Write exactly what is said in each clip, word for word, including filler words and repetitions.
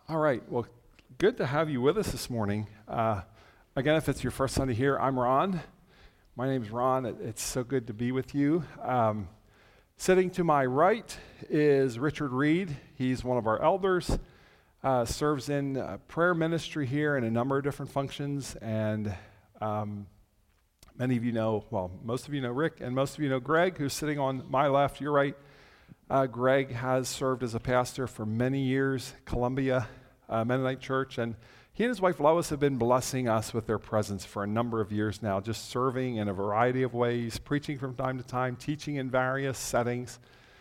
All right, well, good to have you with us this morning. Uh, again, if it's your first Sunday here, I'm Ron. My name's Ron. It, it's so good to be with you. Um, sitting to my right is Richard Reed. He's one of our elders, uh, serves in uh, prayer ministry here in a number of different functions, and um, many of you know, well, most of you know Rick, and most of you know Greg, who's sitting on my left, your right. Uh, Greg has served as a pastor for many years, Columbia uh, Mennonite Church, and he and his wife Lois have been blessing us with their presence for a number of years now, just serving in a variety of ways, preaching from time to time, teaching in various settings.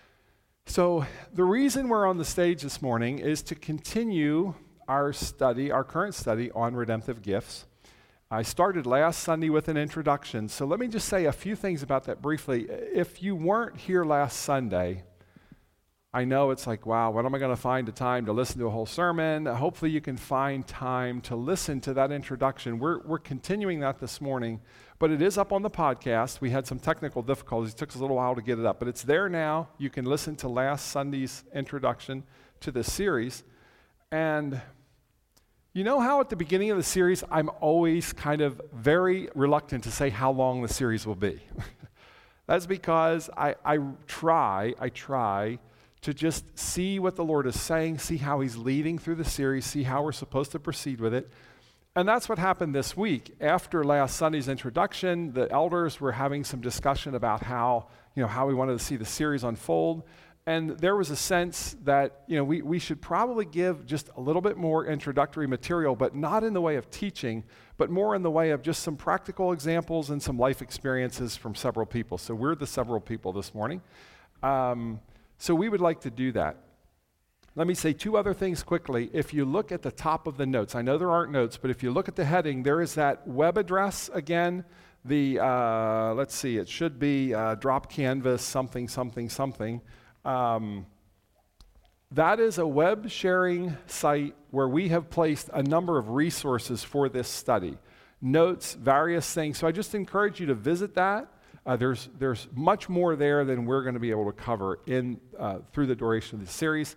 So the reason we're on the stage this morning is to continue our study, our current study on redemptive gifts. I started last Sunday with an introduction, so let me just say a few things about that briefly. If you weren't here last Sunday, I know it's like, wow, when am I going to find the time to listen to a whole sermon? Hopefully you can find time to listen to that introduction. We're we're continuing that this morning, but it is up on the podcast. We had some technical difficulties. It took us a little while to get it up, but it's there now. You can listen to last Sunday's introduction to this series. And you know how at the beginning of the series, I'm always kind of very reluctant to say how long the series will be. That's because I, I try, I try to just see what the Lord is saying, see how he's leading through the series, see how we're supposed to proceed with it. And that's what happened this week. After last Sunday's introduction, the elders were having some discussion about how, you know, how we wanted to see the series unfold. And there was a sense that, you know, we, we should probably give just a little bit more introductory material, but not in the way of teaching, but more in the way of just some practical examples and some life experiences from several people. So we're the several people this morning. Um, So we would like to do that. Let me say two other things quickly. If you look at the top of the notes, I know there aren't notes, but if you look at the heading, there is that web address again. The, uh, let's see, it should be uh, drop canvas something, something, something. Um, that is a web sharing site where we have placed a number of resources for this study. Notes, various things. So I just encourage you to visit that. Uh, there's there's much more there than we're going to be able to cover in uh, through the duration of the series.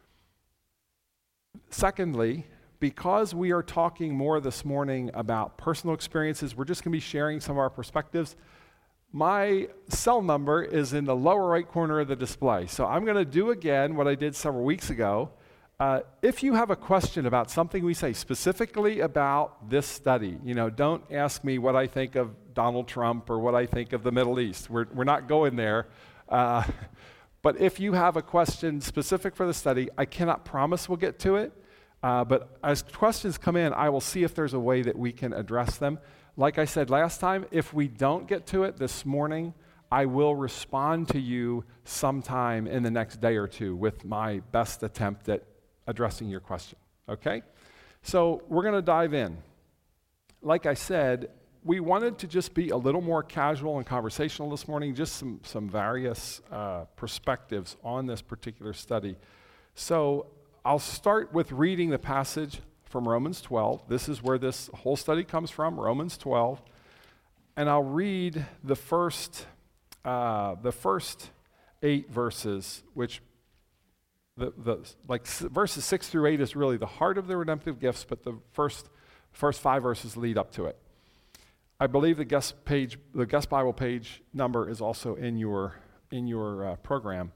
Secondly, because we are talking more this morning about personal experiences, we're just going to be sharing some of our perspectives. My cell number is in the lower right corner of the display. So I'm going to do again what I did several weeks ago. Uh, if you have a question about something we say, specifically about this study, you know, don't ask me what I think of Donald Trump or what I think of the Middle East. We're we're not going there. Uh, but if you have a question specific for the study, I cannot promise we'll get to it. Uh, but as questions come in, I will see if there's a way that we can address them. Like I said last time, if we don't get to it this morning, I will respond to you sometime in the next day or two with my best attempt at addressing your question, okay? So we're going to dive in. Like I said, we wanted to just be a little more casual and conversational this morning, just some, some various uh, perspectives on this particular study. So I'll start with reading the passage from Romans twelve. This is where this whole study comes from, Romans twelve. And I'll read the first, uh, the first eight verses, which The, the like verses six through eight is really the heart of the redemptive gifts, but the first first five verses lead up to it. I believe the guest page, the guest Bible page number is also in your in your uh, program.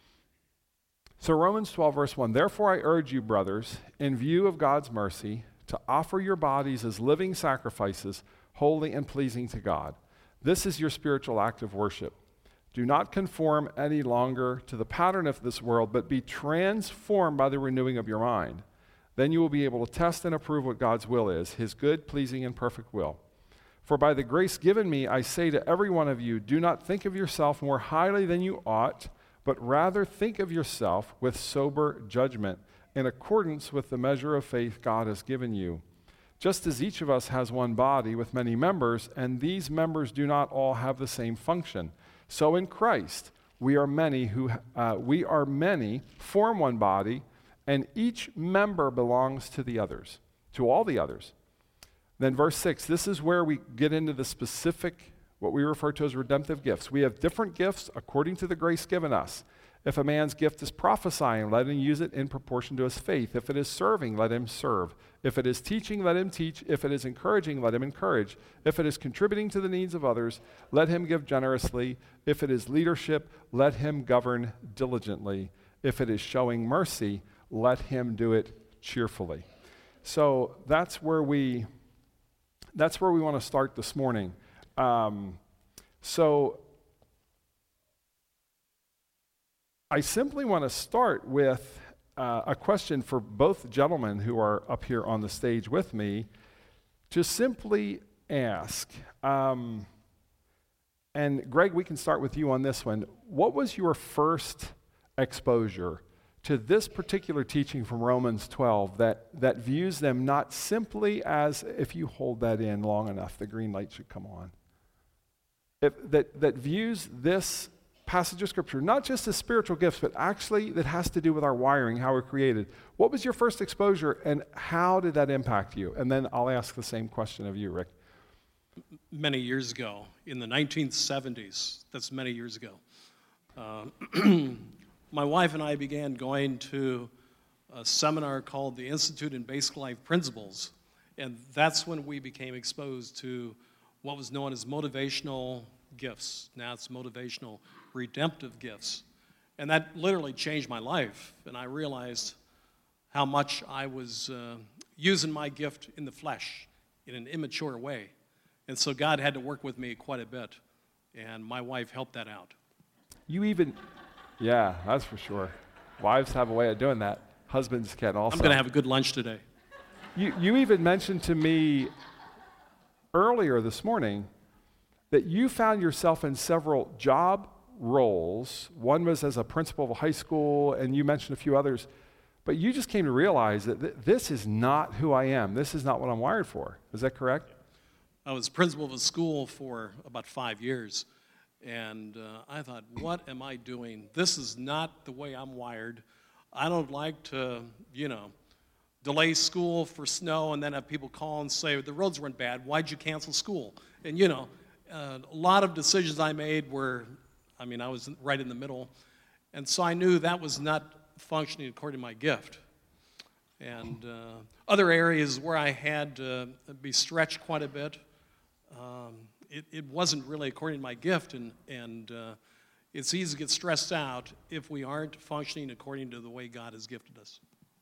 So Romans twelve verse one, therefore I urge you, brothers, in view of God's mercy, to offer your bodies as living sacrifices, holy and pleasing to God. This is your spiritual act of worship. Do not conform any longer to the pattern of this world, but be transformed by the renewing of your mind. Then you will be able to test and approve what God's will is, his good, pleasing, and perfect will. For by the grace given me, I say to every one of you, do not think of yourself more highly than you ought, but rather think of yourself with sober judgment, in accordance with the measure of faith God has given you. Just as each of us has one body with many members, and these members do not all have the same function, so in Christ, we are many who uh, we are many, form one body, and each member belongs to the others, to all the others. Then verse six, this is where we get into the specific, what we refer to as redemptive gifts. We have different gifts according to the grace given us. If a man's gift is prophesying, let him use it in proportion to his faith. If it is serving, let him serve. If it is teaching, let him teach. If it is encouraging, let him encourage. If it is contributing to the needs of others, let him give generously. If it is leadership, let him govern diligently. If it is showing mercy, let him do it cheerfully. So that's where we that's where we want to start this morning. Um, so I simply want to start with uh, a question for both gentlemen who are up here on the stage with me, to simply ask, um, and Greg, we can start with you on this one. What was your first exposure to this particular teaching from Romans twelve that, that views them not simply as, if you hold that in long enough, the green light should come on, if, that, that views this passage of Scripture not just as spiritual gifts, but actually that has to do with our wiring, how we're created? What was your first exposure, and how did that impact you? And then I'll ask the same question of you, Rick. Many years ago, in the nineteen seventies, that's many years ago, uh, my wife and I began going to a seminar called the Institute in Basic Life Principles, and that's when we became exposed to what was known as motivational gifts. Now it's motivational redemptive gifts. And that literally changed my life, and I realized how much I was uh, using my gift in the flesh in an immature way. And so God had to work with me quite a bit, and my wife helped that out. You even, yeah, that's for sure. Wives have a way of doing that. Husbands can also. I'm going to have a good lunch today. You, you even mentioned to me earlier this morning that you found yourself in several job roles. One was as a principal of a high school, and you mentioned a few others. But you just came to realize that th- this is not who I am. This is not what I'm wired for. Is that correct? I was principal of a school for about five years, and uh, I thought, what am I doing? This is not the way I'm wired. I don't like to, you know, delay school for snow and then have people call and say, the roads weren't bad, why'd you cancel school? And, you know, uh, a lot of decisions I made were, I mean, I was right in the middle, and so I knew that was not functioning according to my gift. And uh, other areas where I had to be stretched quite a bit, um, it, it wasn't really according to my gift, and, and uh, it's easy to get stressed out if we aren't functioning according to the way God has gifted us.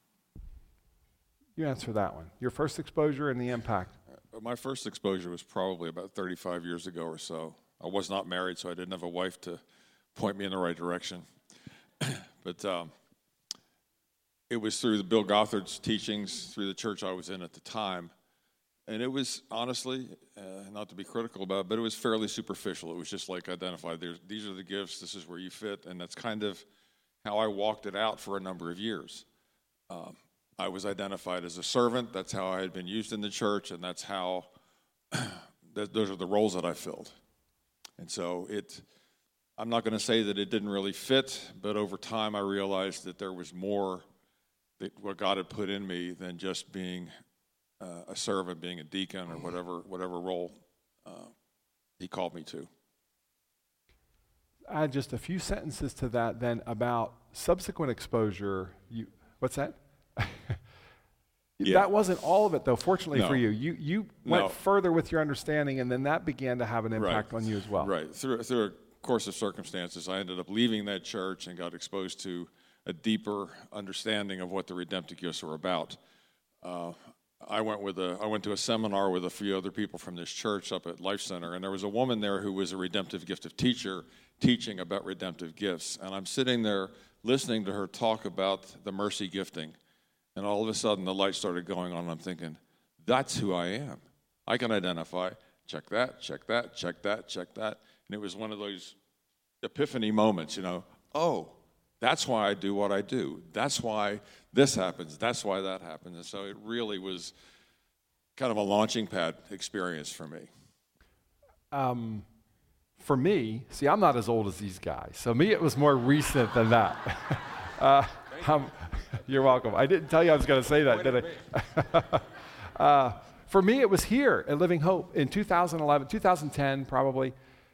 You answer that one. Your first exposure and the impact. Uh, my first exposure was probably about thirty-five years ago or so. I was not married, so I didn't have a wife to point me in the right direction. But um, it was through the Bill Gothard's teachings, through the church I was in at the time. And it was, honestly, uh, not to be critical about it, but it was fairly superficial. It was just like identify, there's, these are the gifts, this is where you fit, and that's kind of how I walked it out for a number of years. Um, I was identified as a servant. That's how I had been used in the church, and that's how, that, those are the roles that I filled. And so it, I'm not going to say that it didn't really fit, but over time I realized that there was more that what God had put in me than just being uh, a servant, being a deacon, or whatever whatever role uh, He called me to. Add just a few sentences to that then about subsequent exposure. You, what's that? Yeah. That wasn't all of it, though, fortunately No. for you. You you went No. further with your understanding, and then that began to have an impact Right. on you as well. Right. Through, through a course of circumstances, I ended up leaving that church and got exposed to a deeper understanding of what the redemptive gifts were about. Uh, I went with a I went to a seminar with a few other people from this church up at Life Center, and there was a woman there who was a redemptive gifted teacher teaching about redemptive gifts. And I'm sitting there listening to her talk about the mercy gifting, and all of a sudden the light started going on, and I'm thinking, that's who I am. I can identify, check that, check that, check that, check that. And it was one of those epiphany moments, you know, oh, that's why I do what I do. That's why this happens. That's why that happens. And so it really was kind of a launching pad experience for me. Um, for me, see, I'm not as old as these guys, so me it was more recent than that. uh, um, you're welcome. I didn't tell you I was going to say that, did I? uh, for me, it was here at Living Hope in two thousand eleven, two thousand ten probably.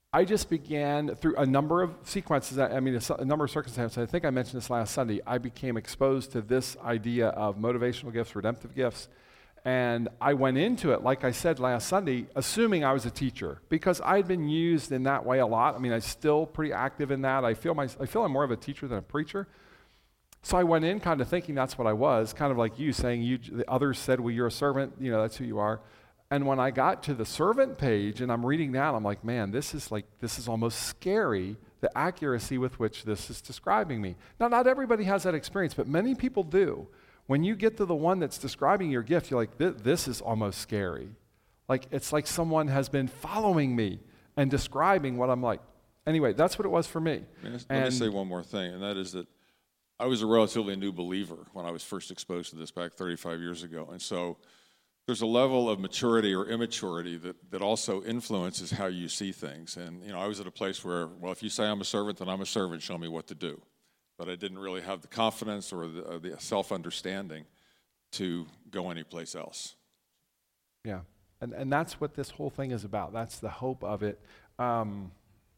I just began through a number of sequences, I mean, a, a number of circumstances. I think I mentioned this last Sunday. I became exposed to this idea of motivational gifts, redemptive gifts, and I went into it, like I said last Sunday, assuming I was a teacher, because I'd been used in that way a lot. I mean, I'm still pretty active in that. I feel my, I feel I'm more of a teacher than a preacher. So I went in kind of thinking that's what I was, kind of like you saying, you, the others said, well, you're a servant, you know, that's who you are. And when I got to the servant page and I'm reading that, I'm like, man, this is like, this is almost scary, the accuracy with which this is describing me. Now, not everybody has that experience, but many people do. When you get to the one that's describing your gift, you're like, this is almost scary. Like, it's like someone has been following me and describing what I'm like. Anyway, that's what it was for me. Let and, me say one more thing, and that is that I was a relatively new believer when I was first exposed to this back thirty-five years ago. And so there's a level of maturity or immaturity that, that also influences how you see things. And, you know, I was at a place where, well, if you say I'm a servant, then I'm a servant, show me what to do. But I didn't really have the confidence or the, uh, the self-understanding to go anyplace else. Yeah, and, and that's what this whole thing is about. That's the hope of it. Um,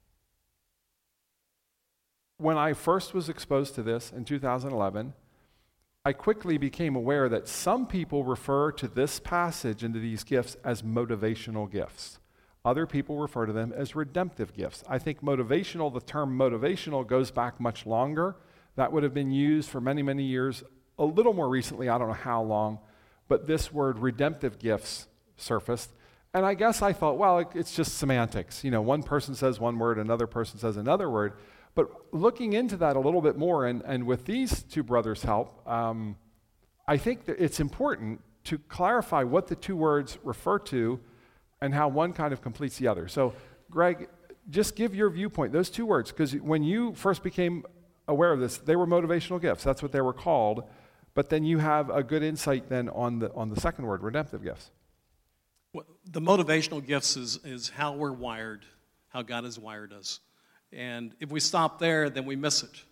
when I first was exposed to this in two thousand eleven, I quickly became aware that some people refer to this passage and to these gifts as motivational gifts. Other people refer to them as redemptive gifts. I think motivational, the term motivational goes back much longer. That would have been used for many, many years. A little more recently, I don't know how long, but this word redemptive gifts surfaced. And I guess I thought, well, it, it's just semantics. You know, one person says one word, another person says another word. But looking into that a little bit more, and, and with these two brothers' help, um, I think that it's important to clarify what the two words refer to and how one kind of completes the other. So, Greg, just give your viewpoint, those two words, because when you first became aware of this, they were motivational gifts. That's what they were called. But then you have a good insight then on the on the second word, redemptive gifts. Well, the motivational gifts is, is how we're wired, how God has wired us. And if we stop there, then we miss it.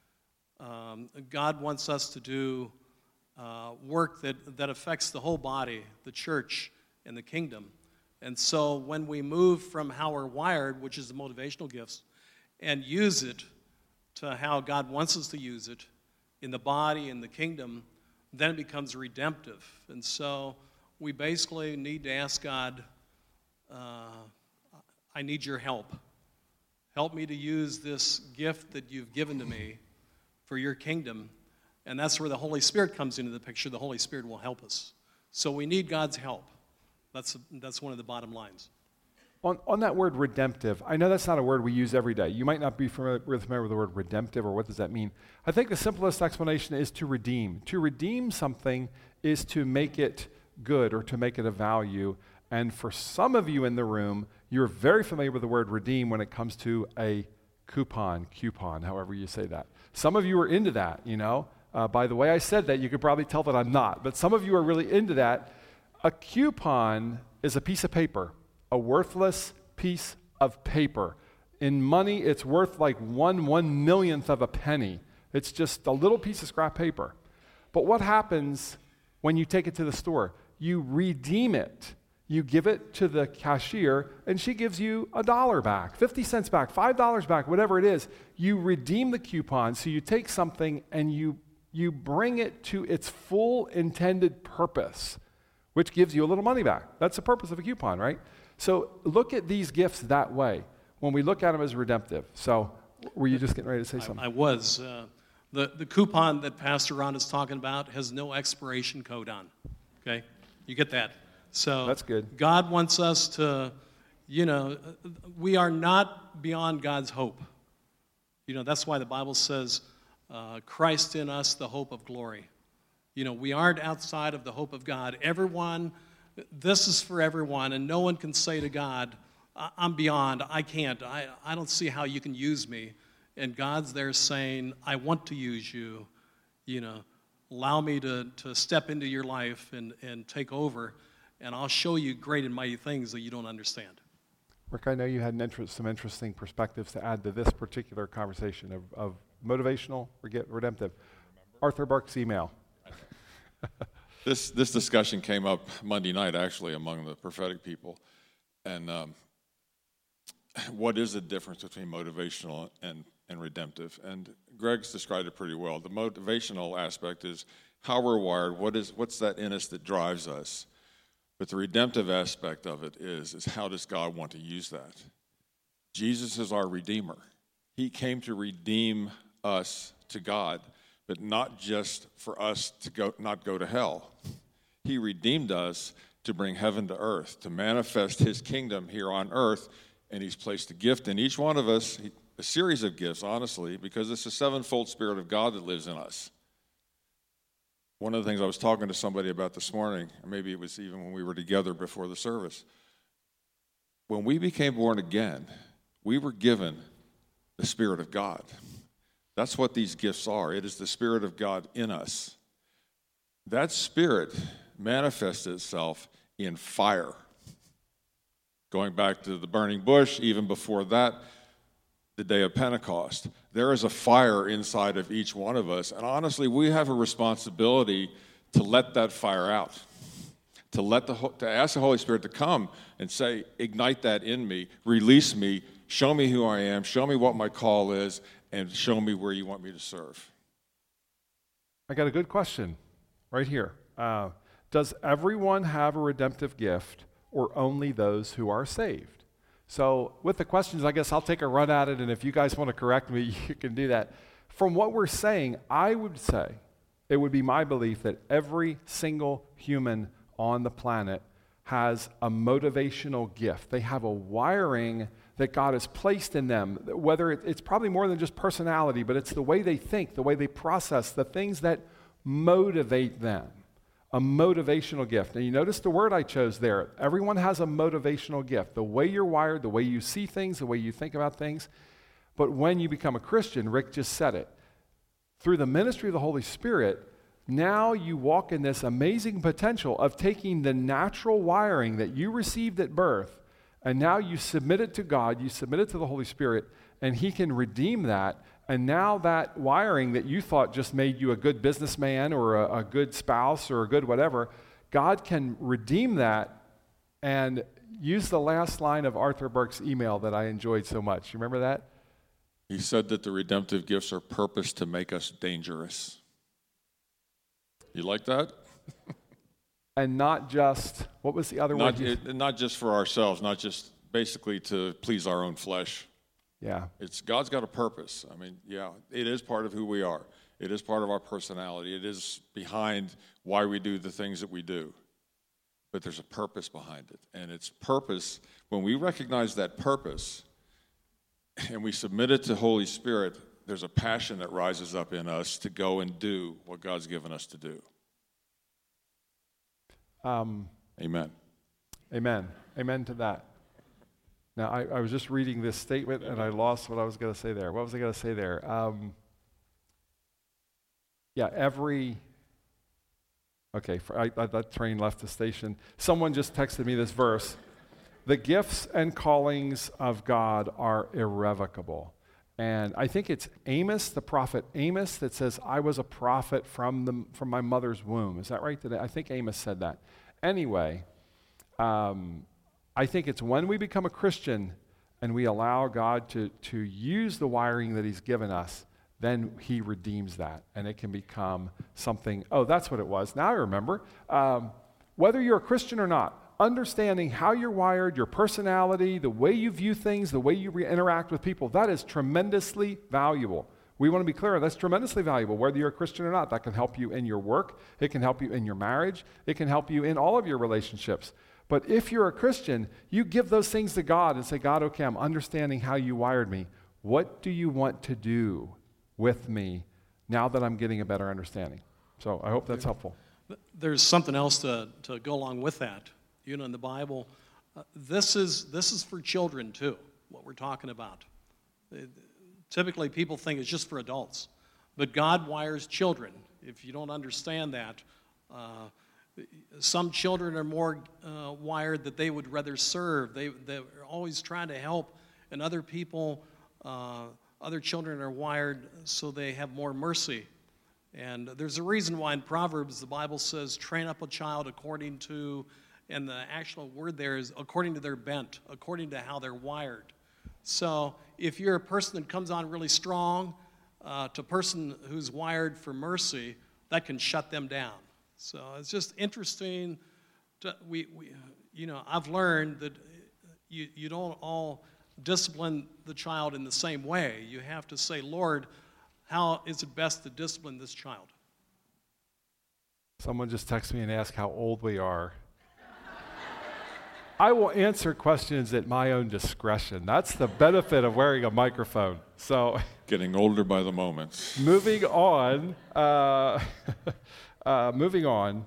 Um, God wants us to do uh, work that, that affects the whole body, the church, and the kingdom. And so when we move from how we're wired, which is the motivational gifts, and use it to how God wants us to use it in the body and the kingdom, then it becomes redemptive. And so we basically need to ask God, uh, I need your help. Help me to use this gift that you've given to me for your kingdom. And that's where the Holy Spirit comes into the picture. The Holy Spirit will help us. So we need God's help. That's, that's one of the bottom lines. On, on that word redemptive, I know that's not a word we use every day. You might not be familiar, familiar with the word redemptive, or what does that mean? I think the simplest explanation is to redeem. To redeem something is to make it good or to make it of value. And for some of you in the room, you're very familiar with the word redeem when it comes to a coupon, coupon, however you say that. Some of you are into that, you know. Uh, by the way I said that, you could probably tell that I'm not. But some of you are really into that. A coupon is a piece of paper, a worthless piece of paper. In money, it's worth like one one millionth of a penny. It's just a little piece of scrap paper. But what happens when you take it to the store? You redeem it. You give it to the cashier, and she gives you a dollar back, fifty cents back, five dollars back, whatever it is. You redeem the coupon, so you take something and you, you bring it to its full intended purpose, which gives you a little money back. That's the purpose of a coupon, right? So look at these gifts that way when we look at them as redemptive. So were you just getting ready to say something? I, I was. Uh, the, the coupon that Pastor Ron is talking about has no expiration code on, okay? You get that? So that's good. God wants us to, you know, we are not beyond God's hope. You know, that's why the Bible says, uh, Christ in us, the hope of glory. You know, we aren't outside of the hope of God. Everyone, this is for everyone, and no one can say to God, I'm beyond, I can't, I, I don't see how you can use me. And God's there saying, I want to use you, you know, allow me to, to step into your life and, and take over, and I'll show you great and mighty things that you don't understand. Rick, I know you had an interest, some interesting perspectives to add to this particular conversation of, of motivational, redemptive. Arthur Burke's email. This this discussion came up Monday night, actually, among the prophetic people, and um, what is the difference between motivational and, and redemptive? And Greg's described it pretty well. The motivational aspect is how we're wired, what is, what's that in us that drives us? But the redemptive aspect of it is, is how does God want to use that? Jesus is our Redeemer. He came to redeem us to God, but not just for us to go, not go to hell. He redeemed us to bring heaven to earth, to manifest his kingdom here on earth, and he's placed a gift in each one of us, a series of gifts, honestly, because it's the sevenfold Spirit of God that lives in us. One of the things I was talking to somebody about this morning, maybe it was even when we were together before the service, when we became born again, we were given the Spirit of God. That's what these gifts are. It is the Spirit of God in us. That Spirit manifests itself in fire. Going back to the burning bush, even before that, the day of Pentecost, there is a fire inside of each one of us. And honestly, we have a responsibility to let that fire out, to let the to ask the Holy Spirit to come and say, ignite that in me, release me, show me who I am, show me what my call is, and show me where you want me to serve. I got a good question right here. Uh, does everyone have a redemptive gift, or only those who are saved? So with the questions, I guess I'll take a run at it, and if you guys want to correct me, you can do that. From what we're saying, I would say, it would be my belief that every single human on the planet has a motivational gift. They have a wiring that God has placed in them, whether it, it's probably more than just personality, but it's the way they think, the way they process, the things that motivate them. A motivational gift. And you notice the word I chose there. Everyone has a motivational gift. The way you're wired, the way you see things, the way you think about things. But when you become a Christian, Rick just said it, through the ministry of the Holy Spirit, now you walk in this amazing potential of taking the natural wiring that you received at birth, and now you submit it to God, you submit it to the Holy Spirit, and he can redeem that. And now that wiring that you thought just made you a good businessman or a, a good spouse or a good whatever, God can redeem that and use the last line of Arthur Burke's email that I enjoyed so much. You remember that? He said that the redemptive gifts are purposed to make us dangerous. You like that? And not just, what was the other not, word? It, not just for ourselves, not just basically to please our own flesh. Yeah. It's God's got a purpose. I mean, yeah, it is part of who we are. It is part of our personality. It is behind why we do the things that we do. But there's a purpose behind it. And it's purpose, when we recognize that purpose and we submit it to Holy Spirit, there's a passion that rises up in us to go and do what God's given us to do. Um, Amen. Amen. Amen to that. Now, I, I was just reading this statement, and I lost what I was going to say there. What was I going to say there? Um, yeah, every... Okay, for, I, I, that train left the station. Someone just texted me this verse. The gifts and callings of God are irrevocable. And I think it's Amos, the prophet Amos, that says, I was a prophet from the from my mother's womb. Is that right? Did I, I think Amos said that. Anyway, um, I think it's when we become a Christian and we allow God to, to use the wiring that he's given us, then he redeems that, and it can become something. Oh, that's what it was. Now I remember. Um, whether you're a Christian or not, understanding how you're wired, your personality, the way you view things, the way you re- interact with people, that is tremendously valuable. We want to be clear, that's tremendously valuable, whether you're a Christian or not. That can help you in your work. It can help you in your marriage. It can help you in all of your relationships. But if you're a Christian, you give those things to God and say, God, okay, I'm understanding how you wired me. What do you want to do with me now that I'm getting a better understanding? So I hope that's helpful. There's something else to, to go along with that. You know, in the Bible, uh, this is this is for children too, what we're talking about. It, typically, people think it's just for adults. But God wires children. If you don't understand that, uh, some children are more uh, wired that they would rather serve. They, they're always trying to help, and other people, uh, other children are wired so they have more mercy. And there's a reason why in Proverbs the Bible says, train up a child according to, and the actual word there is according to their bent, according to how they're wired. So if you're a person that comes on really strong, uh, to a person who's wired for mercy, that can shut them down. So it's just interesting. To, we, we, you know, I've learned that you, you don't all discipline the child in the same way. You have to say, Lord, how is it best to discipline this child? Someone just texted me and asked how old we are. I will answer questions at my own discretion. That's the benefit of wearing a microphone. So, Getting older by the moment. moving on, uh, uh, moving on,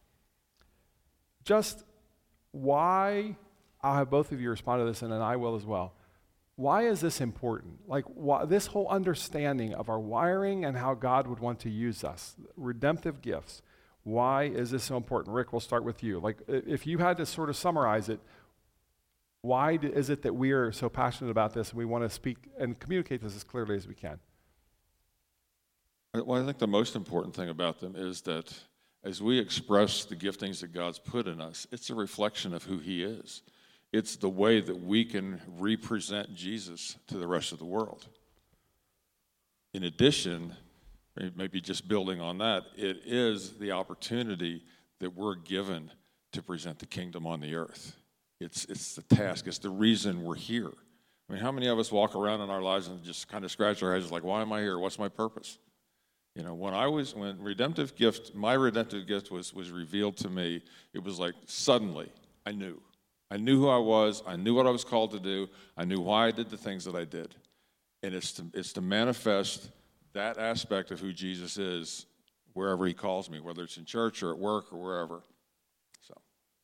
just why, I'll have both of you respond to this, and then I will as well. Why is this important? Like, why, this whole understanding of our wiring and how God would want to use us, redemptive gifts. Why is this so important? Rick, we'll start with you. Like, if you had to sort of summarize it, why do, is it that we are so passionate about this and we want to speak and communicate this as clearly as we can? Well, I think the most important thing about them is that as we express the giftings that God's put in us, it's a reflection of who He is. It's the way that we can represent Jesus to the rest of the world. In addition, maybe just building on that, it is the opportunity that we're given to present the kingdom on the earth. It's it's the task. It's the reason we're here. I mean, how many of us walk around in our lives and just kind of scratch our heads like, why am I here? What's my purpose? You know, when I was, when redemptive gift, my redemptive gift was, was revealed to me, it was like suddenly I knew. I knew who I was. I knew what I was called to do. I knew why I did the things that I did. And it's to, it's to manifest that aspect of who Jesus is wherever He calls me, whether it's in church or at work or wherever. So,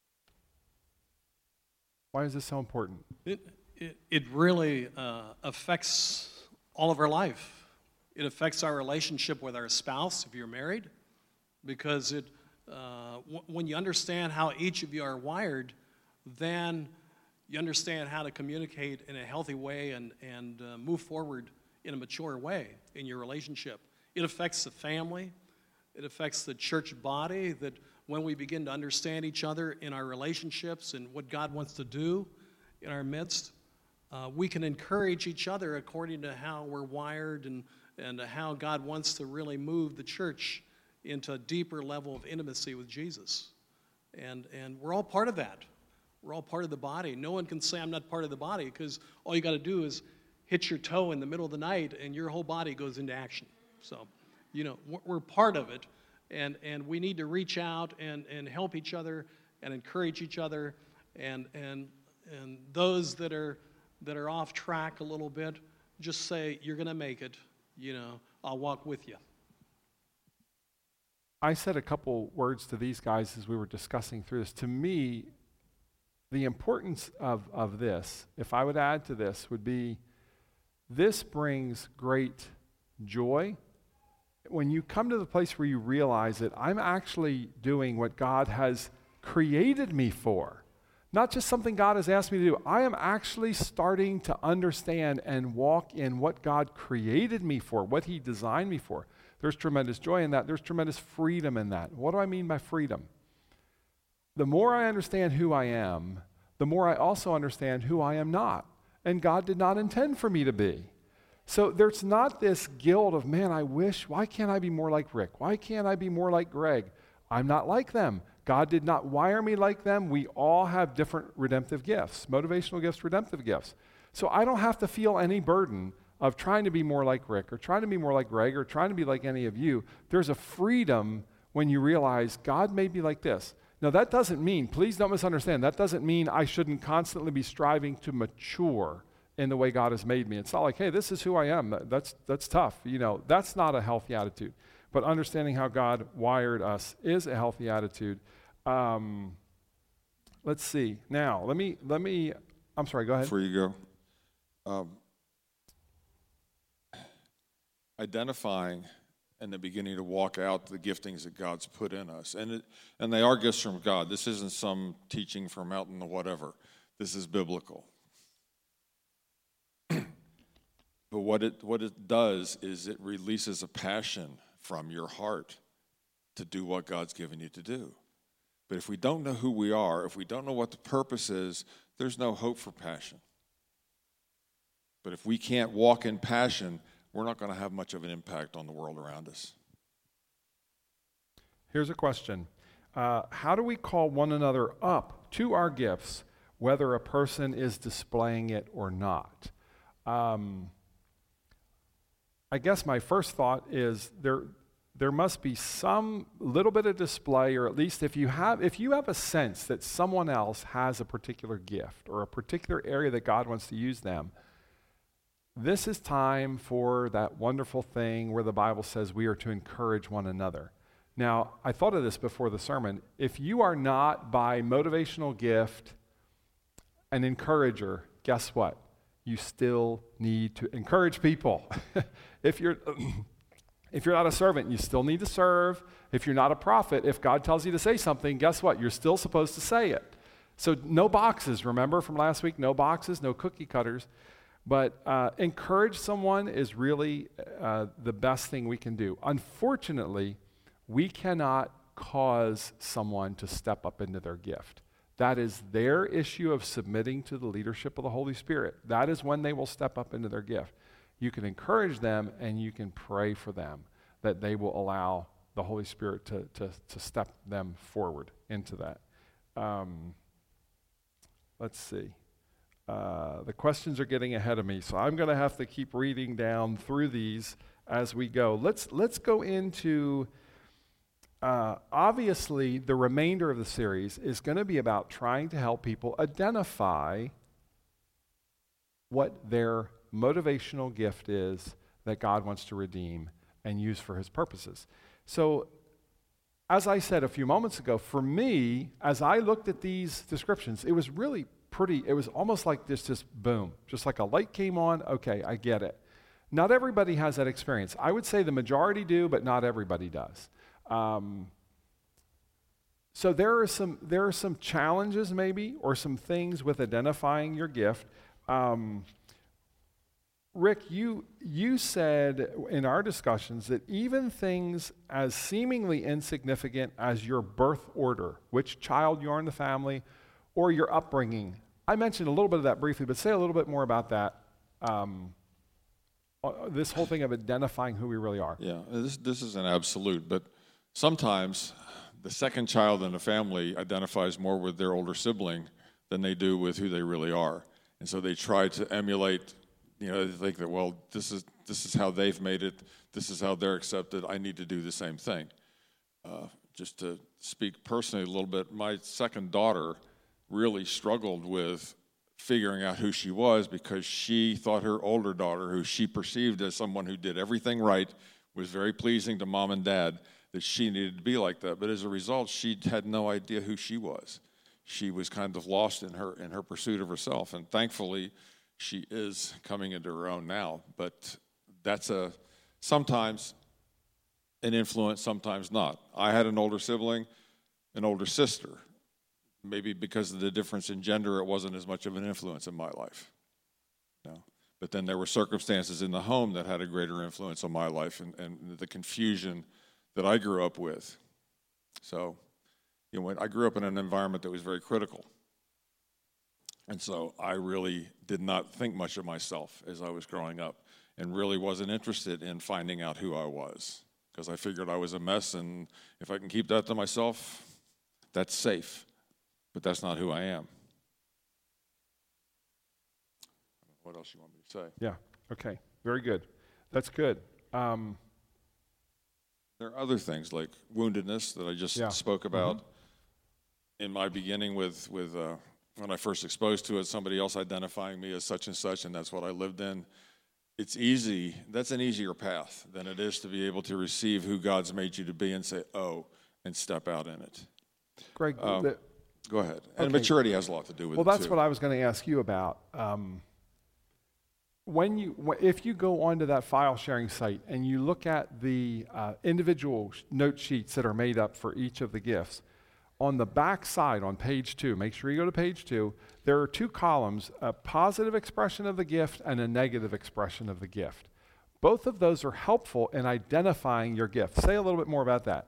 Why is this so important? It, it, it really uh, affects all of our life. It affects our relationship with our spouse if you're married, because it, uh, w- when you understand how each of you are wired, then you understand how to communicate in a healthy way and, and uh, move forward in a mature way in your relationship. It affects the family. It affects the church body, that when we begin to understand each other in our relationships and what God wants to do in our midst, uh, we can encourage each other according to how we're wired and, and how God wants to really move the church into a deeper level of intimacy with Jesus. And, and we're all part of that. We're all part of the body. No one can say I'm not part of the body, because all you got to do is hit your toe in the middle of the night and your whole body goes into action. So, you know, we're part of it, and, and we need to reach out and, and help each other and encourage each other, and and and those that are that are off track a little bit, just say, you're going to make it, you know, I'll walk with you. I said a couple words to these guys as we were discussing through this. To me, the importance of, of this, if I would add to this, would be this brings great joy. When you come to the place where you realize that I'm actually doing what God has created me for, not just something God has asked me to do, I am actually starting to understand and walk in what God created me for, what He designed me for. There's tremendous joy in that. There's tremendous freedom in that. What do I mean by freedom? The more I understand who I am, the more I also understand who I am not. And God did not intend for me to be. So there's not this guilt of, man, I wish, why can't I be more like Rick? Why can't I be more like Greg? I'm not like them. God did not wire me like them. We all have different redemptive gifts, motivational gifts, redemptive gifts. So I don't have to feel any burden of trying to be more like Rick or trying to be more like Greg or trying to be like any of you. There's a freedom when you realize God made me like this. Now, that doesn't mean, please don't misunderstand, that doesn't mean I shouldn't constantly be striving to mature in the way God has made me. It's not like, hey, this is who I am. That's, that's tough. You know, that's not a healthy attitude. But understanding how God wired us is a healthy attitude. Um, let's see. Now, let me, let me, I'm sorry, go ahead. Before you go, um, identifying and the beginning to walk out the giftings that God's put in us. And it, and they are gifts from God. This isn't some teaching from out in the whatever. This is biblical. But what it what it does is it releases a passion from your heart to do what God's given you to do. But if we don't know who we are, if we don't know what the purpose is, there's no hope for passion. But if we can't walk in passion, we're not going to have much of an impact on the world around us. Here's a question. Uh, how do we call one another up to our gifts, whether a person is displaying it or not? Um, I guess my first thought is there there must be some little bit of display, or at least if you have if you have a sense that someone else has a particular gift or a particular area that God wants to use them, this is time for that wonderful thing where the Bible says we are to encourage one another. Now, I thought of this before the sermon. If you are not by motivational gift an encourager, guess what? You still need to encourage people. if you're if you're not a servant, you still need to serve. If you're not a prophet, if God tells you to say something, guess what? You're still supposed to say it. So no boxes, remember from last week? No boxes, no cookie cutters. But uh, encourage someone is really uh, the best thing we can do. Unfortunately, we cannot cause someone to step up into their gift. That is their issue of submitting to the leadership of the Holy Spirit. That is when they will step up into their gift. You can encourage them and you can pray for them that they will allow the Holy Spirit to, to, to step them forward into that. Um, let's see. Uh, the questions are getting ahead of me, so I'm going to have to keep reading down through these as we go. Let's let's go into, uh, obviously, the remainder of the series is going to be about trying to help people identify what their motivational gift is that God wants to redeem and use for his purposes. So, as I said a few moments ago, for me, as I looked at these descriptions, it was really pretty, it was almost like this just boom, just like a light came on, okay, I get it. Not everybody has that experience. I would say the majority do, but not everybody does. Um, so there are some there are some challenges maybe, or some things with identifying your gift. Um, Rick, you you said in our discussions that even things as seemingly insignificant as your birth order, which child you are in the family, or your upbringing. I mentioned a little bit of that briefly, but say a little bit more about that. Um, this whole thing of identifying who we really are. Yeah, this this is an absolute, but sometimes the second child in a family identifies more with their older sibling than they do with who they really are, and so they try to emulate. You know, they think that, well, this is this is how they've made it. This is how they're accepted. I need to do the same thing. Uh, just to speak personally a little bit, my second daughter really struggled with figuring out who she was because she thought her older daughter, who she perceived as someone who did everything right, was very pleasing to mom and dad, that she needed to be like that. But as a result, she had no idea who she was. She was kind of lost in her in her pursuit of herself, and thankfully, she is coming into her own now. But that's a sometimes an influence, sometimes not. I had an older sibling, an older sister. Maybe because of the difference in gender, it wasn't as much of an influence in my life. No. But then there were circumstances in the home that had a greater influence on my life, and, and the confusion that I grew up with. So, you know, when I grew up in an environment that was very critical. And so I really did not think much of myself as I was growing up, and really wasn't interested in finding out who I was, because I figured I was a mess, and if I can keep that to myself, that's safe. But that's not who I am. What else you want me to say? Yeah, okay, very good. That's good. Um, there are other things like woundedness that I just yeah. spoke about. Mm-hmm. In my beginning with, with uh, when I first exposed to it, somebody else identifying me as such and such, and that's what I lived in. It's easy, that's an easier path than it is to be able to receive who God's made you to be and say, oh, and step out in it. Greg, Um, the, Go ahead. And okay. maturity has a lot to do with well, it, that's too. what I was going to ask you about. Um, when you, wh- if you go onto that file sharing site and you look at the uh, individual sh- note sheets that are made up for each of the gifts, on the back side on page two, make sure you go to page two, there are two columns, a positive expression of the gift and a negative expression of the gift. Both of those are helpful in identifying your gift. Say a little bit more about that.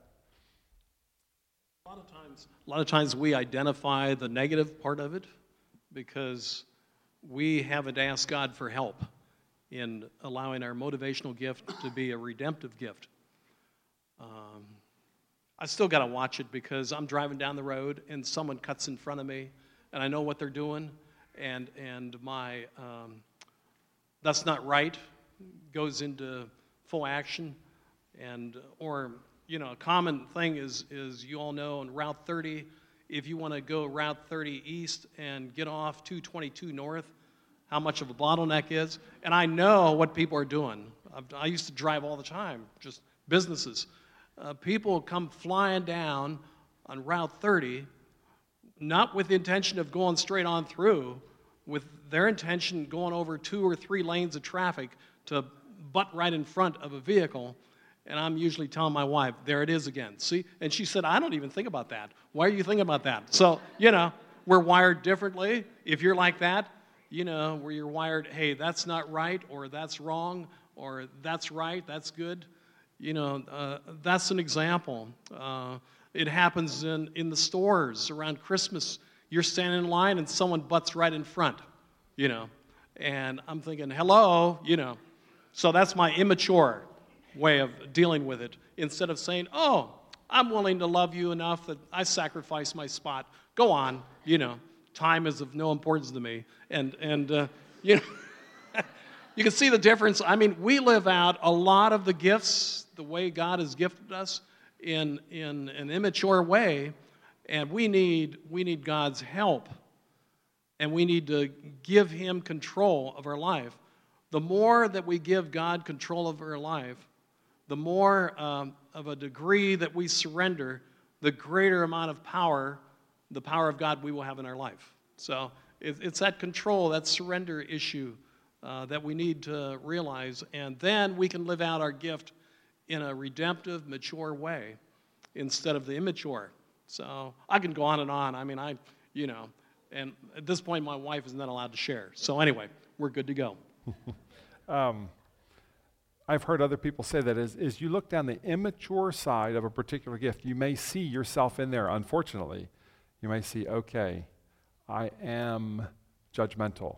A lot of times, a lot of times we identify the negative part of it because we haven't asked God for help. in allowing our motivational gift to be a redemptive gift. Um, I still got to watch it because I'm driving down the road and someone cuts in front of me, and I know what they're doing, and and my um, that's not right goes into full action, and or you know a common thing is is you all know on Route thirty, if you want to go Route thirty east and get off two twenty-two north, how much of a bottleneck is, and I know what people are doing. I've, I used to drive all the time, just businesses. Uh, people come flying down on Route thirty, not with the intention of going straight on through, with their intention going over two or three lanes of traffic to butt right in front of a vehicle. And I'm usually telling my wife, there it is again. See? And she said, I don't even think about that. Why are you thinking about that? So, you know, we're wired differently. If you're like that, you know, where you're wired, hey, that's not right, or that's wrong, or that's right, that's good. You know, uh, that's an example. Uh, it happens in, in the stores around Christmas. You're standing in line and someone butts right in front, you know. And I'm thinking, hello, you know. So that's my immature way of dealing with it. Instead of saying, oh, I'm willing to love you enough that I sacrifice my spot. Go on, you know. Time is of no importance to me. And, and uh, you know. You can see the difference. I mean, we live out a lot of the gifts, the way God has gifted us, in, in an immature way, and we need, we need God's help, and we need to give Him control of our life. The more that we give God control of our life, the more um, of a degree that we surrender, the greater amount of power, the power of God we will have in our life. So it, it's that control, that surrender issue Uh, that we need to realize, and then we can live out our gift in a redemptive, mature way instead of the immature. So I can go on and on. I mean, I, you know, and at this point, my wife is not allowed to share. So anyway, we're good to go. um, I've heard other people say that as, as you look down the immature side of a particular gift, you may see yourself in there, unfortunately. You may see, okay, I am judgmental.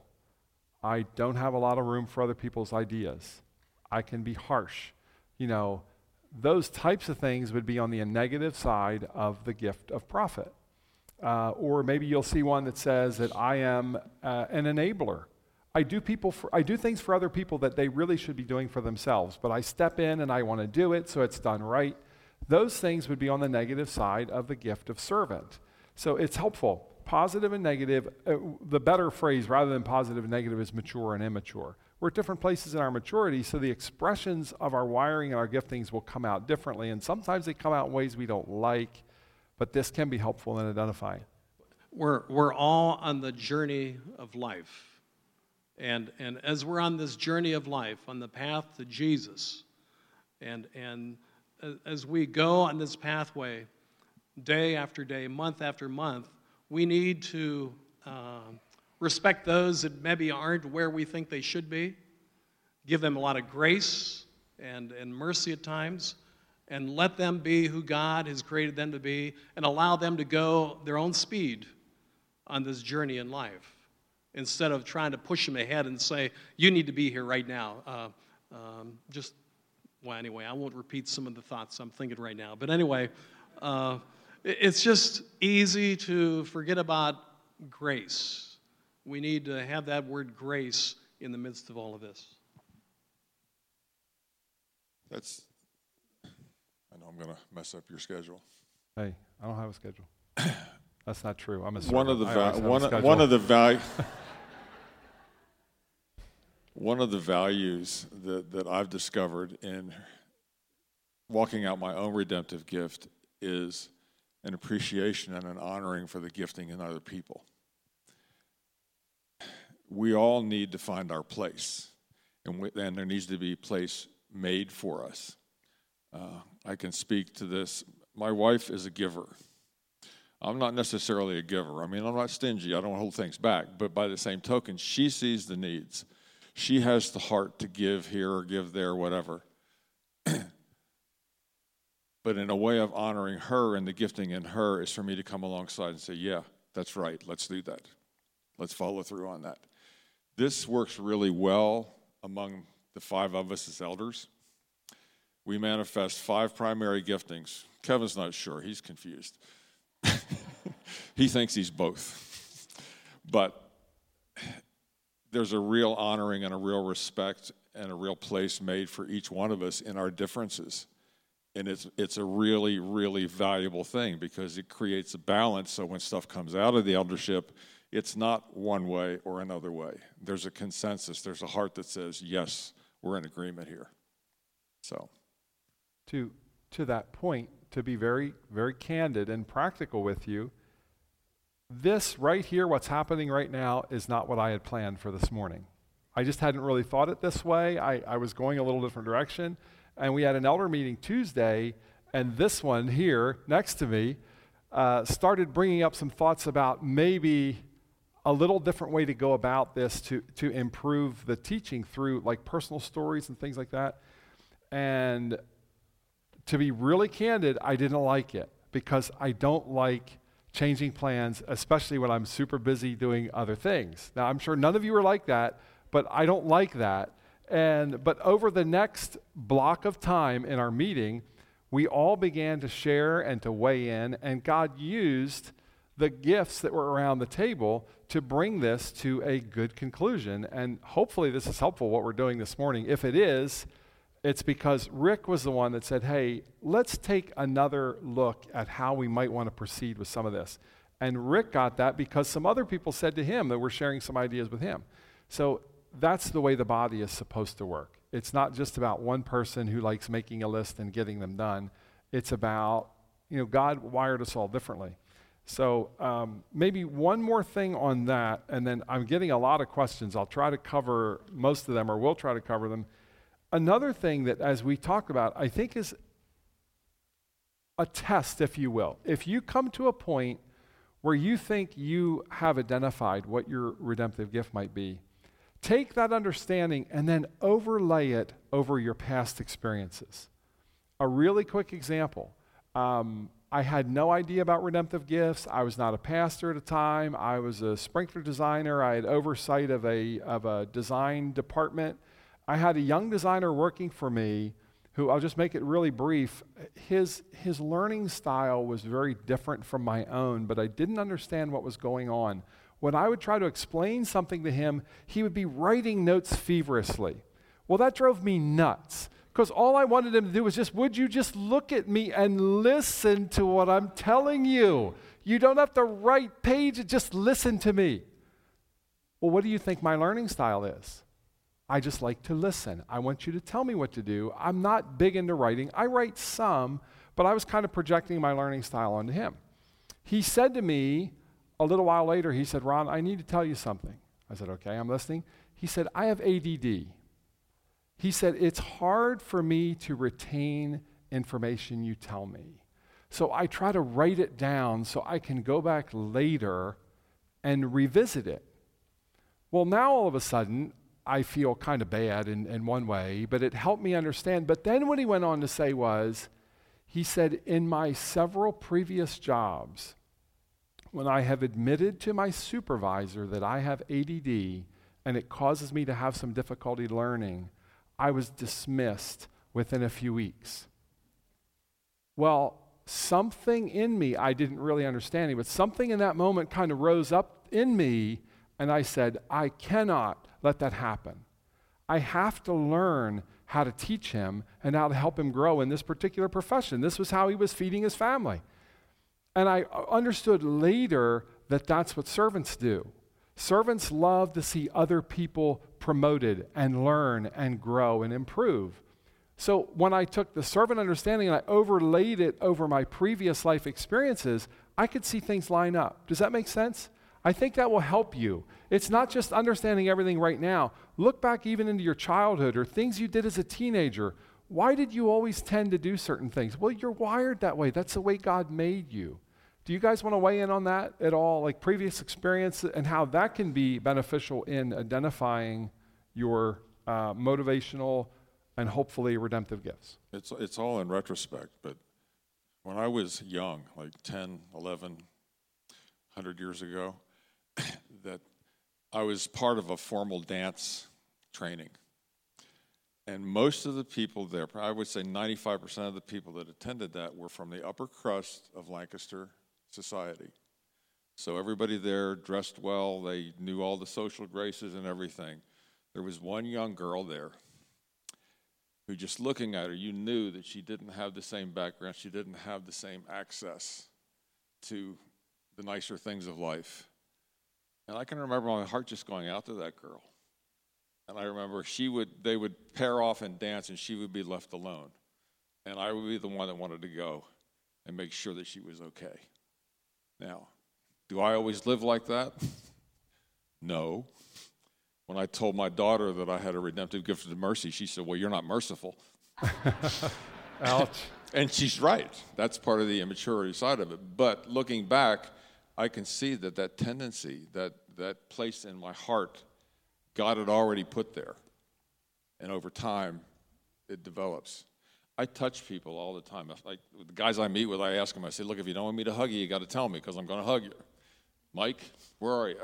I don't have a lot of room for other people's ideas. I can be harsh. You know, those types of things would be on the negative side of the gift of prophet. Uh, or maybe you'll see one that says that I am uh, an enabler. I do people for, I do things for other people that they really should be doing for themselves, but I step in and I want to do it so it's done right. Those things would be on the negative side of the gift of servant. So it's helpful. Positive and negative, uh, the better phrase rather than positive and negative is mature and immature. We're at different places in our maturity, so the expressions of our wiring and our giftings will come out differently, and sometimes they come out in ways we don't like, but this can be helpful in identifying. We're, we're all on the journey of life, and, and as we're on this journey of life, on the path to Jesus, and, and as we go on this pathway, day after day, month after month, we need to uh, respect those that maybe aren't where we think they should be, give them a lot of grace and, and mercy at times, and let them be who God has created them to be, and allow them to go their own speed on this journey in life, instead of trying to push them ahead and say, you need to be here right now. Uh, um, just, well, anyway, I won't repeat some of the thoughts I'm thinking right now. But anyway, uh, it's just easy to forget about grace. We need to have that word grace in the midst of all of this. That's, I know I'm going to mess up your schedule. Hey, I don't have a schedule. That's not true. I'm a One of the I va- always have a one, schedule. one of the value one of the values that, that I've discovered in walking out my own redemptive gift is an appreciation and an honoring for the gifting in other people. We all need to find our place, and, we, and there needs to be a place made for us. Uh, I can speak to this. My wife is a giver. I'm not necessarily a giver. I mean, I'm not stingy. I don't hold things back. But by the same token, she sees the needs. She has the heart to give here or give there, whatever. But in a way of honoring her and the gifting in her is for me to come alongside and say, yeah, that's right. Let's do that. Let's follow through on that. This works really well among the five of us as elders. We manifest five primary giftings. Kevin's not sure. He's confused. He thinks he's both. But there's a real honoring and a real respect and a real place made for each one of us in our differences. And it's it's a really, really valuable thing because it creates a balance so when stuff comes out of the eldership, it's not one way or another way. There's a consensus. There's a heart that says, yes, we're in agreement here. So, To, to that point, to be very, very candid and practical with you, this right here, what's happening right now, is not what I had planned for this morning. I just hadn't really thought it this way. I, I was going a little different direction. And we had an elder meeting Tuesday, and this one here next to me uh, started bringing up some thoughts about maybe a little different way to go about this to, to improve the teaching through like personal stories and things like that. And to be really candid, I didn't like it because I don't like changing plans, especially when I'm super busy doing other things. Now, I'm sure none of you are like that, but I don't like that. And but over the next block of time in our meeting, we all began to share and to weigh in, and God used the gifts that were around the table to bring this to a good conclusion. And hopefully this is helpful, what we're doing this morning. If it is, it's because Rick was the one that said, hey, let's take another look at how we might want to proceed with some of this. And Rick got that because some other people said to him that we're sharing some ideas with him. So that's the way the body is supposed to work. It's not just about one person who likes making a list and getting them done. It's about, you know, God wired us all differently. So um, maybe one more thing on that, and then I'm getting a lot of questions. I'll try to cover most of them, or we'll try to cover them. Another thing that, as we talked about, I think is a test, if you will. If you come to a point where you think you have identified what your redemptive gift might be, take that understanding and then overlay it over your past experiences. A really quick example. Um, I had no idea about redemptive gifts. I was not a pastor at the time. I was a sprinkler designer. I had oversight of a, of a design department. I had a young designer working for me who, I'll just make it really brief, his, his learning style was very different from my own, but I didn't understand what was going on. When I would try to explain something to him, he would be writing notes feverishly. Well, that drove me nuts because all I wanted him to do was just, would you just look at me and listen to what I'm telling you? You don't have to write pages, just listen to me. Well, what do you think my learning style is? I just like to listen. I want you to tell me what to do. I'm not big into writing. I write some, but I was kind of projecting my learning style onto him. He said to me, a little while later, he said, Ron, I need to tell you something. I said, okay, I'm listening. He said, I have A D D. He said, it's hard for me to retain information you tell me. So I try to write it down so I can go back later and revisit it. Well, now all of a sudden, I feel kind of bad in, in one way, but it helped me understand. But then what he went on to say was, he said, in my several previous jobs, when I have admitted to my supervisor that I have A D D and it causes me to have some difficulty learning, I was dismissed within a few weeks. Well, something in me, I didn't really understand, but something in that moment kind of rose up in me, and I said, I cannot let that happen. I have to learn how to teach him and how to help him grow in this particular profession. This was how he was feeding his family. And I understood later that that's what servants do. Servants love to see other people promoted and learn and grow and improve. So when I took the servant understanding and I overlaid it over my previous life experiences, I could see things line up. Does that make sense? I think that will help you. It's not just understanding everything right now. Look back even into your childhood or things you did as a teenager. Why did you always tend to do certain things? Well, you're wired that way. That's the way God made you. Do you guys want to weigh in on that at all, like previous experience and how that can be beneficial in identifying your uh, motivational and hopefully redemptive gifts? It's, it's all in retrospect, but when I was young, like ten, eleven, one hundred years ago, that I was part of a formal dance training. And most of the people there, I would say ninety-five percent of the people that attended that were from the upper crust of Lancaster society. So everybody there dressed well, they knew all the social graces and everything. There was one young girl there who, just looking at her, you knew that she didn't have the same background, she didn't have the same access to the nicer things of life. And I can remember my heart just going out to that girl. And I remember she would, they would pair off and dance, and she would be left alone. And I would be the one that wanted to go and make sure that she was okay. Now, do I always live like that? No. When I told my daughter that I had a redemptive gift of mercy, she said, well, you're not merciful. Ouch. And she's right. That's part of the immaturity side of it. But looking back, I can see that that tendency, that, that place in my heart, God had already put there. And over time, it develops. I touch people all the time. Like the guys I meet with, I ask them, I say, look, if you don't want me to hug you, you got to tell me because I'm going to hug you. Mike, where are you?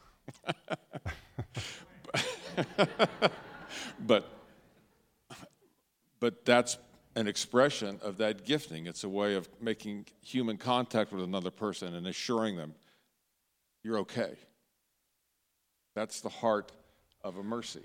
but, but that's an expression of that gifting. It's a way of making human contact with another person and assuring them, you're okay. That's the heart of a mercy.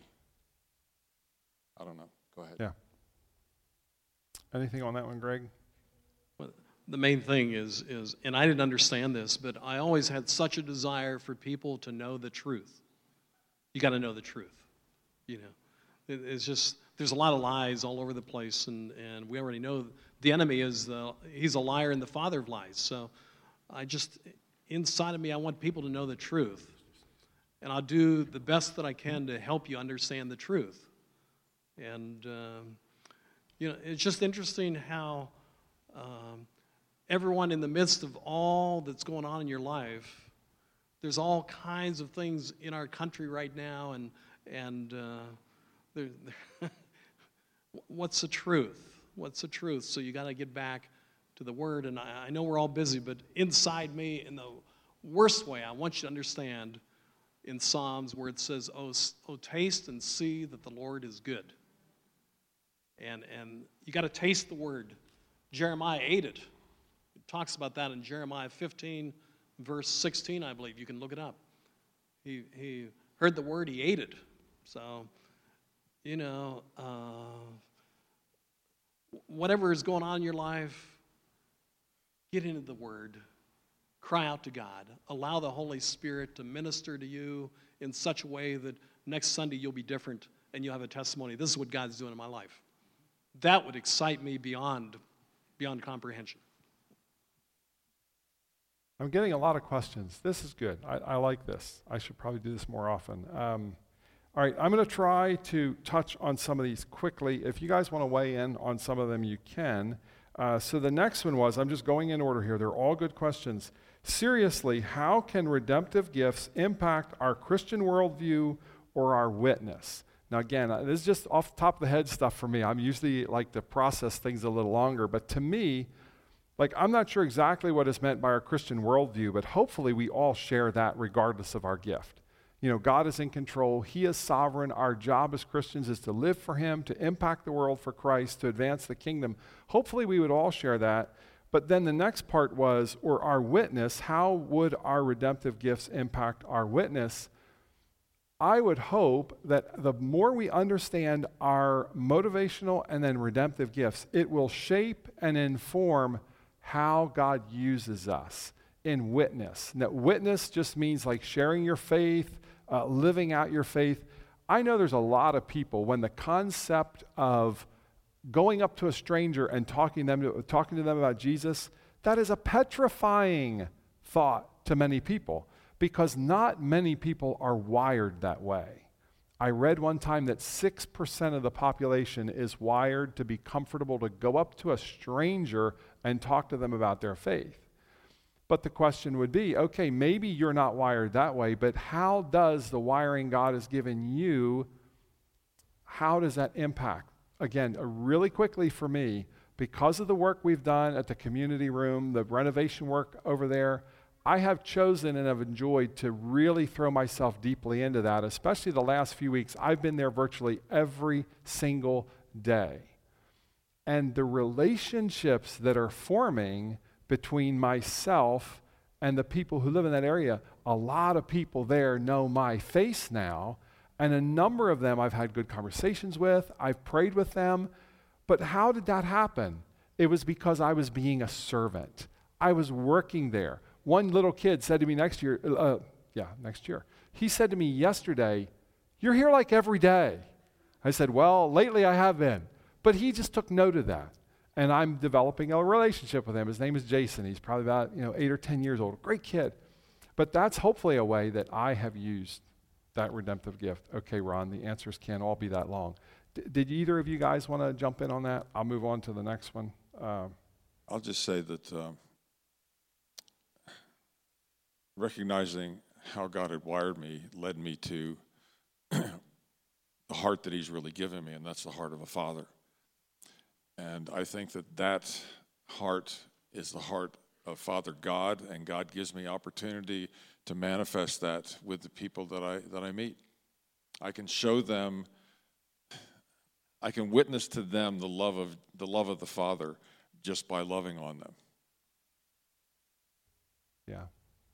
I don't know. Go ahead. Yeah. Anything on that one, Greg? Well, the main thing is, is, and I didn't understand this, but I always had such a desire for people to know the truth. You got to know the truth. You know, it, it's just, there's a lot of lies all over the place, and, and we already know the enemy is, the, he's a liar and the father of lies. So I just, inside of me, I want people to know the truth. And I'll do the best that I can to help you understand the truth. And, um, you know, it's just interesting how um, everyone in the midst of all that's going on in your life, there's all kinds of things in our country right now, and, and uh, there, there what's the truth? What's the truth? So you got to get back to the Word. And I, I know we're all busy, but inside me, in the worst way, I want you to understand in Psalms where it says, oh, oh taste and see that the Lord is good. And and you got to taste the word. Jeremiah ate it. It talks about that in Jeremiah fifteen, verse sixteen, I believe. You can look it up. He he heard the word, he ate it. So, you know, uh, whatever is going on in your life, get into the word. Cry out to God. Allow the Holy Spirit to minister to you in such a way that next Sunday you'll be different and you'll have a testimony. This is what God's doing in my life. That would excite me beyond, beyond comprehension. I'm getting a lot of questions. This is good. I, I like this. I should probably do this more often. Um, all right, I'm going to try to touch on some of these quickly. If you guys want to weigh in on some of them, you can. Uh, so the next one was, I'm just going in order here. They're all good questions. Seriously, how can redemptive gifts impact our Christian worldview or our witness? Now again, uh, this is just off the top of the head stuff for me. I'm usually like to process things a little longer, but to me, like I'm not sure exactly what is meant by our Christian worldview, but hopefully we all share that regardless of our gift. You know, God is in control. He is sovereign. Our job as Christians is to live for Him, to impact the world for Christ, to advance the kingdom. Hopefully we would all share that. But then the next part was, or our witness, how would our redemptive gifts impact our witness? I would hope that the more we understand our motivational and then redemptive gifts, it will shape and inform how God uses us in witness. Now, witness just means like sharing your faith, uh, living out your faith. I know there's a lot of people when the concept of going up to a stranger and talking them to, talking to them about Jesus, that is a petrifying thought to many people because not many people are wired that way. I read one time that six percent of the population is wired to be comfortable to go up to a stranger and talk to them about their faith. But the question would be, okay, maybe you're not wired that way, but how does the wiring God has given you, how does that impact? Again, uh, really quickly for me, because of the work we've done at the community room, the renovation work over there, I have chosen and have enjoyed to really throw myself deeply into that, especially the last few weeks. I've been there virtually every single day. And the relationships that are forming between myself and the people who live in that area, a lot of people there know my face now, and a number of them I've had good conversations with, I've prayed with them. But how did that happen? It was because I was being a servant. I was working there. One little kid said to me next year, uh, yeah, next year, he said to me yesterday, "You're here like every day." I said, "Well, lately I have been." But he just took note of that. And I'm developing a relationship with him. His name is Jason. He's probably about, you know, eight or ten years old. Great kid. But that's hopefully a way that I have used that redemptive gift. Okay, Ron, the answers can't all be that long. D- did either of you guys want to jump in on that? I'll move on to the next one. Um, I'll just say that um, recognizing how God had wired me led me to the heart that he's really given me, and that's the heart of a father. And I think that that heart is the heart of Father God, and God gives me opportunity to manifest that with the people that I that I meet. I can show them, I can witness to them the love of the love of the Father just by loving on them. yeah.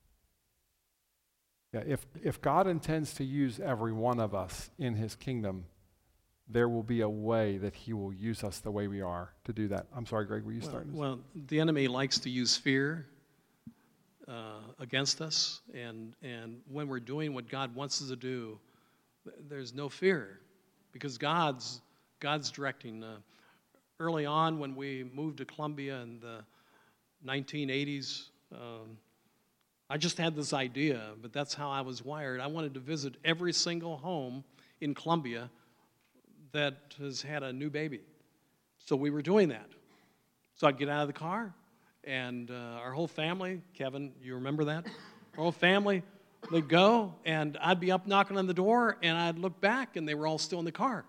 Yeah, if, if God intends to use every one of us in his kingdom, there will be a way that he will use us the way we are to do that. I'm sorry, Greg, were you Well, starting? well, the enemy likes to use fear uh, against us, and and when we're doing what God wants us to do, th- there's no fear, because God's God's directing. Uh, early on, when we moved to Columbia in the nineteen eighties, um, I just had this idea, but that's how I was wired. I wanted to visit every single home in Columbia that has had a new baby. So we were doing that. So I'd get out of the car, and uh, our whole family, Kevin, you remember that? Our whole family, they'd go, and I'd be up knocking on the door, and I'd look back, and they were all still in the car.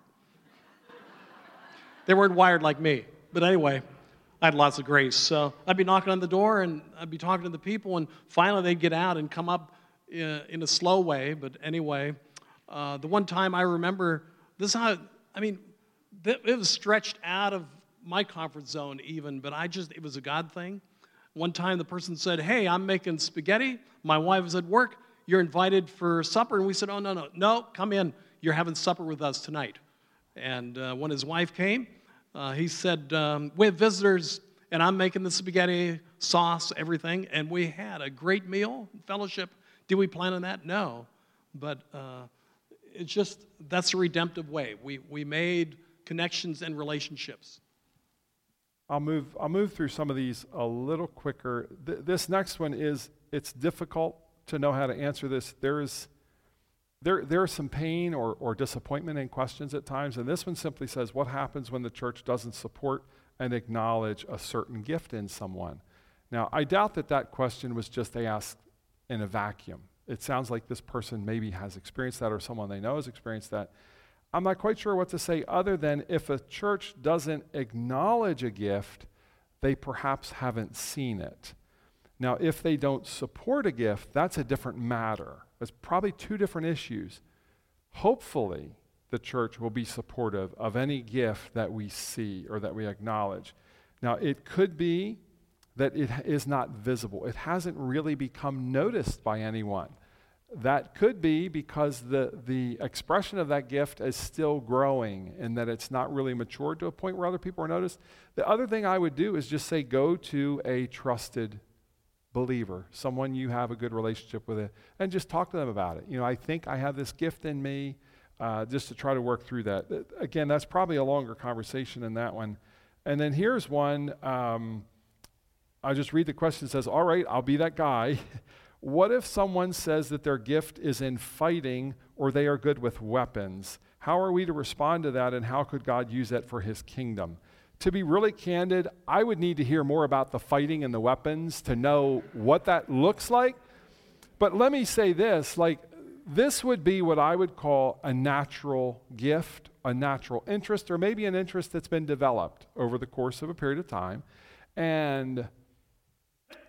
They weren't wired like me. But anyway, I had lots of grace. So I'd be knocking on the door, and I'd be talking to the people, and finally they'd get out and come up uh, in a slow way. But anyway, uh, the one time I remember, this is how, I mean, th- it was stretched out of my comfort zone even, but I just, it was a God thing. One time the person said, "Hey, I'm making spaghetti. My wife is at work. You're invited for supper." And we said, "Oh, no, no, no, come in. You're having supper with us tonight." And uh, when his wife came, uh, he said, um, "We have visitors, and I'm making the spaghetti, sauce, everything." And we had a great meal, fellowship. Did we plan on that? No. But uh, it's just, that's a redemptive way. We we made connections and relationships. I'll move I'll move through some of these a little quicker. Th- this next one is, it's difficult to know how to answer this. There is there there is some pain or, or disappointment in questions at times, and this one simply says, what happens when the church doesn't support and acknowledge a certain gift in someone? Now, I doubt that that question was just asked in a vacuum. It sounds like this person maybe has experienced that, or someone they know has experienced that. I'm not quite sure what to say other than, if a church doesn't acknowledge a gift, they perhaps haven't seen it. Now, if they don't support a gift, that's a different matter. It's probably two different issues. Hopefully, the church will be supportive of any gift that we see or that we acknowledge. Now, it could be that it is not visible. It hasn't really become noticed by anyone. That could be because the, the expression of that gift is still growing, and that it's not really matured to a point where other people are noticed. The other thing I would do is just say, go to a trusted believer, someone you have a good relationship with, it, and just talk to them about it. You know, I think I have this gift in me, uh, just to try to work through that. Again, that's probably a longer conversation than that one. And then here's one. Um, I'll just read the question. It says, all right, I'll be that guy. What if someone says that their gift is in fighting, or they are good with weapons? How are we to respond to that, and how could God use that for his kingdom? To be really candid, I would need to hear more about the fighting and the weapons to know what that looks like. But let me say this, like, this would be what I would call a natural gift, a natural interest, or maybe an interest that's been developed over the course of a period of time. And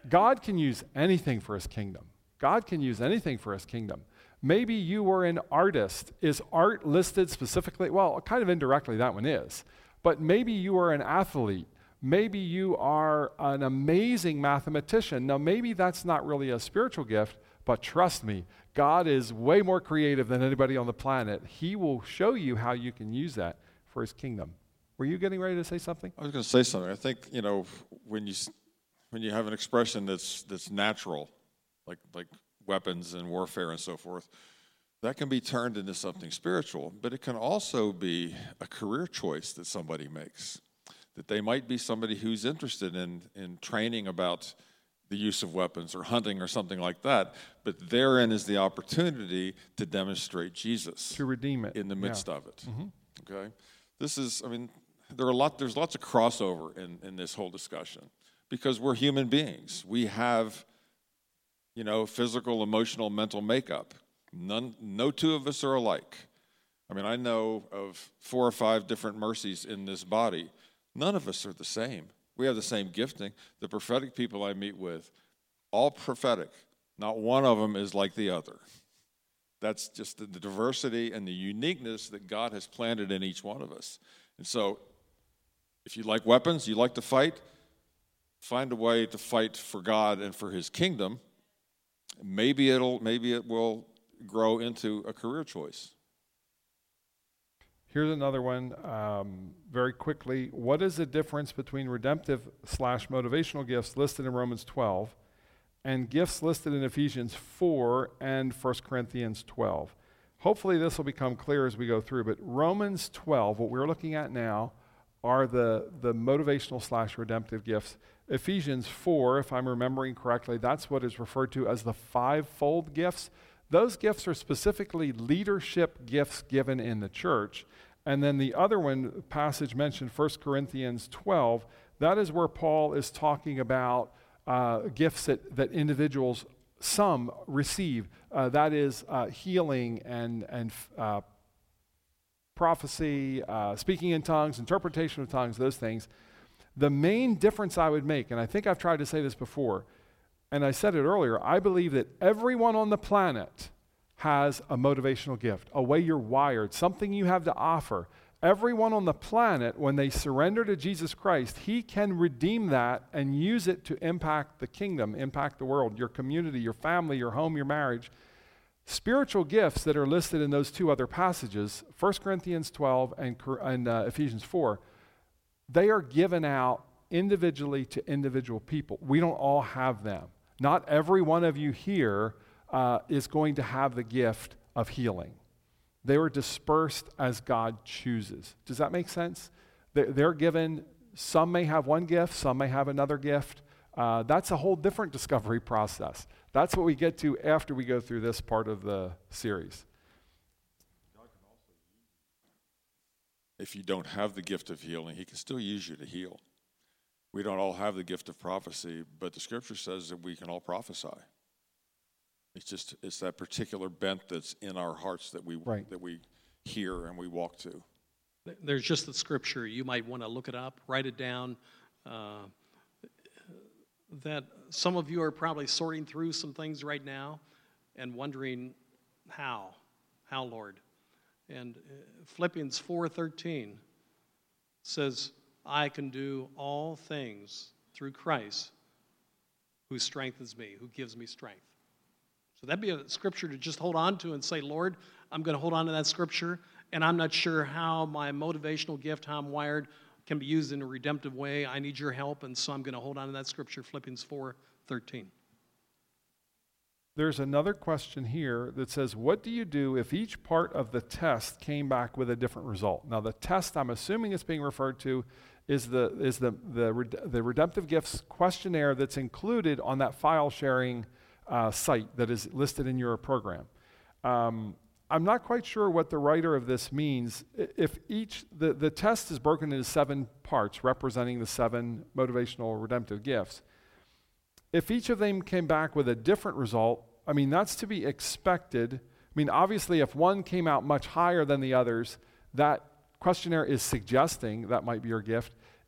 God can use anything for his kingdom. God can use anything for his kingdom. Maybe you were an artist. Is art listed specifically? Well, kind of indirectly, that one is. But maybe you are an athlete. Maybe you are an amazing mathematician. Now, maybe that's not really a spiritual gift, but trust me, God is way more creative than anybody on the planet. He will show you how you can use that for his kingdom. Were you getting ready to say something? I was going to say something. I think, you know, when you when you have an expression that's that's natural, like like weapons and warfare and so forth, that can be turned into something spiritual, but it can also be a career choice that somebody makes, that they might be somebody who's interested in, in training about the use of weapons or hunting or something like that, but therein is the opportunity to demonstrate Jesus. To redeem it. In the midst yeah. of it, mm-hmm. okay? This is, I mean, there are a lot, there's lots of crossover in, in this whole discussion because we're human beings. We have, you know, physical, emotional, mental makeup. None, no two of us are alike. I mean, I know of four or five different mercies in this body. None of us are the same. We have the same gifting. The prophetic people I meet with, all prophetic. Not one of them is like the other. That's just the, the diversity and the uniqueness that God has planted in each one of us. And so, if you like weapons, you like to fight, find a way to fight for God and for his kingdom. Maybe it'll, maybe it will grow into a career choice. Here's another one, um, very quickly. What is the difference between redemptive slash motivational gifts listed in Romans twelve and gifts listed in Ephesians four and First Corinthians twelve? Hopefully this will become clear as we go through, but Romans twelve, what we're looking at now, are the, the motivational slash redemptive gifts. Ephesians four, if I'm remembering correctly, that's what is referred to as the fivefold gifts. Those gifts are specifically leadership gifts given in the church. And then the other one, passage mentioned, First Corinthians twelve, that is where Paul is talking about uh, gifts that, that individuals, some receive. Uh, that is uh, healing and, and uh, prophecy, uh, speaking in tongues, interpretation of tongues, those things. The main difference I would make, and I think I've tried to say this before, and I said it earlier, I believe that everyone on the planet has a motivational gift, a way you're wired, something you have to offer. Everyone on the planet, when they surrender to Jesus Christ, he can redeem that and use it to impact the kingdom, impact the world, your community, your family, your home, your marriage. Spiritual gifts that are listed in those two other passages, First Corinthians twelve and, and uh, Ephesians four, they are given out individually to individual people. We don't all have them. Not every one of you here uh, is going to have the gift of healing. They were dispersed as God chooses. Does that make sense? They're, they're given, some may have one gift, some may have another gift. Uh, that's a whole different discovery process. That's what we get to after we go through this part of the series. If you don't have the gift of healing, he can still use you to heal. We don't all have the gift of prophecy, but the scripture says that we can all prophesy. It's just, it's that particular bent that's in our hearts that we right. that we hear and we walk to. There's just the scripture. You might want to look it up, write it down. Uh, that some of you are probably sorting through some things right now and wondering how, how, Lord? And Philippians four thirteen says, I can do all things through Christ who strengthens me, who gives me strength. So that'd be a scripture to just hold on to and say, Lord, I'm going to hold on to that scripture, and I'm not sure how my motivational gift, how I'm wired, can be used in a redemptive way. I need your help, and so I'm going to hold on to that scripture, Philippians four thirteen. There's another question here that says, what do you do if each part of the test came back with a different result? Now, the test I'm assuming it's being referred to is the is the the, the redemptive gifts questionnaire that's included on that file sharing uh, site that is listed in your program. Um, I'm not quite sure what the writer of this means. If each, the, the test is broken into seven parts representing the seven motivational redemptive gifts. If each of them came back with a different result, I mean, that's to be expected. I mean, obviously, if one came out much higher than the others, that questionnaire is suggesting that might be your gift.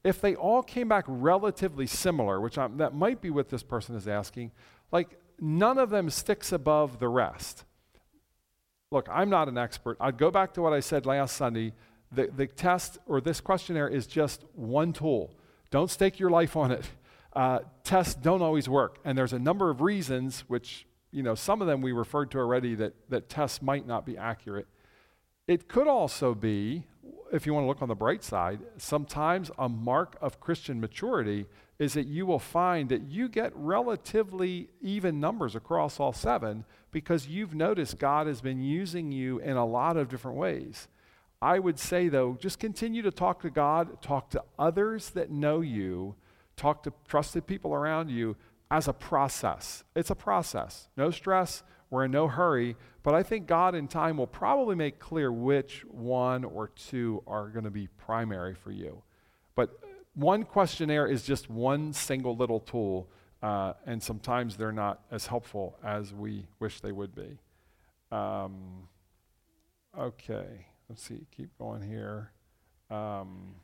if they all came back relatively similar, which I'm, that might be what this person is asking, like none of them sticks above the rest. Look, I'm not an expert. I'd go back to what I said last Sunday. The, the test or this questionnaire is just one tool. Don't stake your life on it. Uh, tests don't always work. And there's a number of reasons, which, you know, some of them we referred to already, that, that tests might not be accurate. It could also be, if you want to look on the bright side, sometimes a mark of Christian maturity is that you will find that you get relatively even numbers across all seven because you've noticed God has been using you in a lot of different ways. I would say, though, just continue to talk to God, talk to others that know you, talk to trusted people around you as a process. It's a process. No stress. We're in no hurry. But I think God in time will probably make clear which one or two are going to be primary for you. But one questionnaire is just one single little tool, uh, and sometimes they're not as helpful as we wish they would be. Um, okay, let's see, keep going here. Um,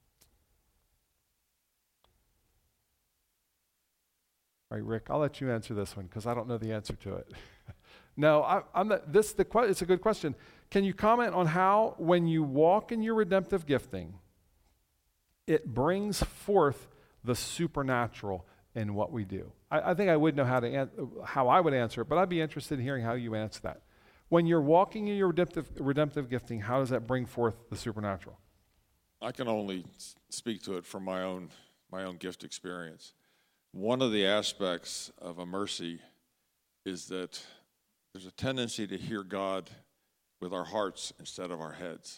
all right, Rick, I'll let you answer this one because I don't know the answer to it. No, I, I'm not, this, the, it's a good question. Can you comment on how, when you walk in your redemptive gifting, it brings forth the supernatural in what we do? I, I think I would know how to an, how I would answer it, but I'd be interested in hearing how you answer that. When you're walking in your redemptive, redemptive gifting, how does that bring forth the supernatural? I can only speak to it from my own my own gift experience. One of the aspects of a mercy is that there's a tendency to hear God with our hearts instead of our heads.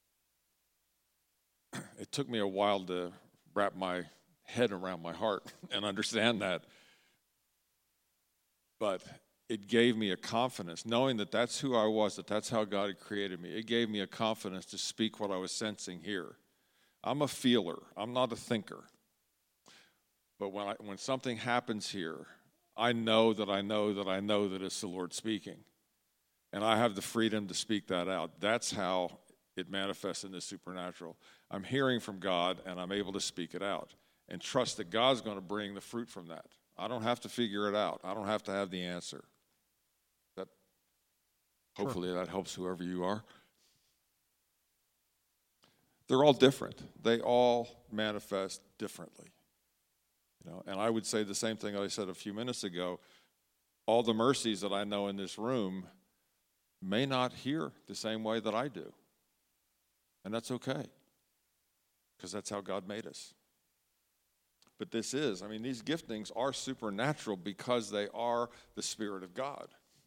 It took me a while to wrap my head around my heart and understand that. But it gave me a confidence, knowing that that's who I was, that that's how God had created me. It gave me a confidence to speak what I was sensing here. I'm a feeler. I'm not a thinker. But when I, when something happens here, I know that I know that I know that it's the Lord speaking. And I have the freedom to speak that out. That's how it manifests in the supernatural. I'm hearing from God, and I'm able to speak it out and trust that God's going to bring the fruit from that. I don't have to figure it out. I don't have to have the answer. That hopefully that helps whoever you are. They're all different. They all manifest differently. You know, and I would say the same thing I said a few minutes ago. All the mercies that I know in this room may not hear the same way that I do. And that's okay, because that's how God made us. But this is, I mean, these giftings are supernatural because they are the Spirit of God.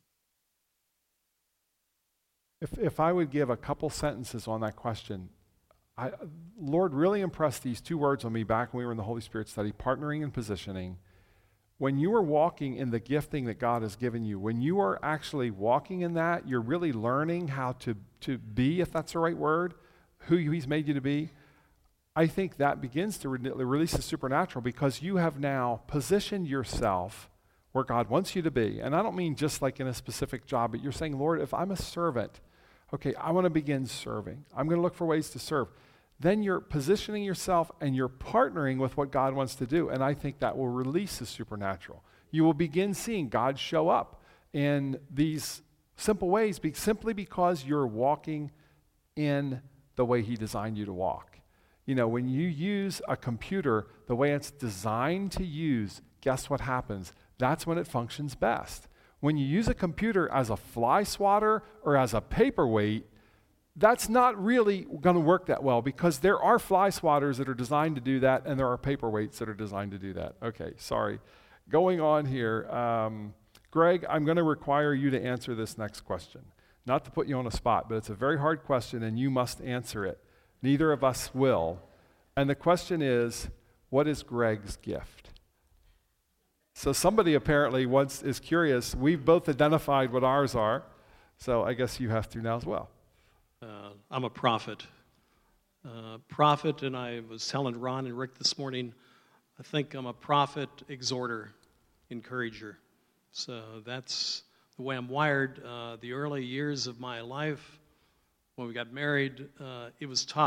If if I would give a couple sentences on that question, I, Lord really impressed these two words on me back when we were in the Holy Spirit study, partnering and positioning. When you are walking in the gifting that God has given you, when you are actually walking in that, you're really learning how to, to be, if that's the right word, who He's made you to be. I think that begins to re- release the supernatural because you have now positioned yourself where God wants you to be. And I don't mean just like in a specific job, but you're saying, Lord, if I'm a servant, okay, I want to begin serving. I'm going to look for ways to serve. Then you're positioning yourself and you're partnering with what God wants to do. And I think that will release the supernatural. You will begin seeing God show up in these simple ways be, simply because you're walking in the way He designed you to walk. You know, when you use a computer the way it's designed to use, guess what happens? That's when it functions best. When you use a computer as a fly swatter or as a paperweight, that's not really going to work that well because there are fly swatters that are designed to do that and there are paperweights that are designed to do that. Okay, sorry. Going on here, um, Greg, I'm going to require you to answer this next question. Not to put you on a spot, but it's a very hard question and you must answer it. Neither of us will. And the question is, what is Greg's gift? So somebody apparently once is curious. We've both identified what ours are, so I guess you have to now as well. Uh, I'm a prophet. Uh, prophet, and I was telling Ron and Rick this morning, I think I'm a prophet, exhorter, encourager. So that's the way I'm wired. Uh, the early years of my life, when we got married, uh, it was tough.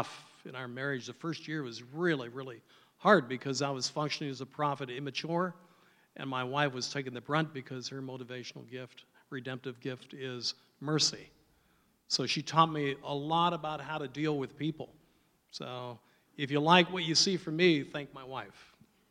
in our marriage. The first year was really, really hard because I was functioning as a prophet immature, and my wife was taking the brunt because her motivational gift, redemptive gift, is mercy. So she taught me a lot about how to deal with people. So if you like what you see from me, thank my wife.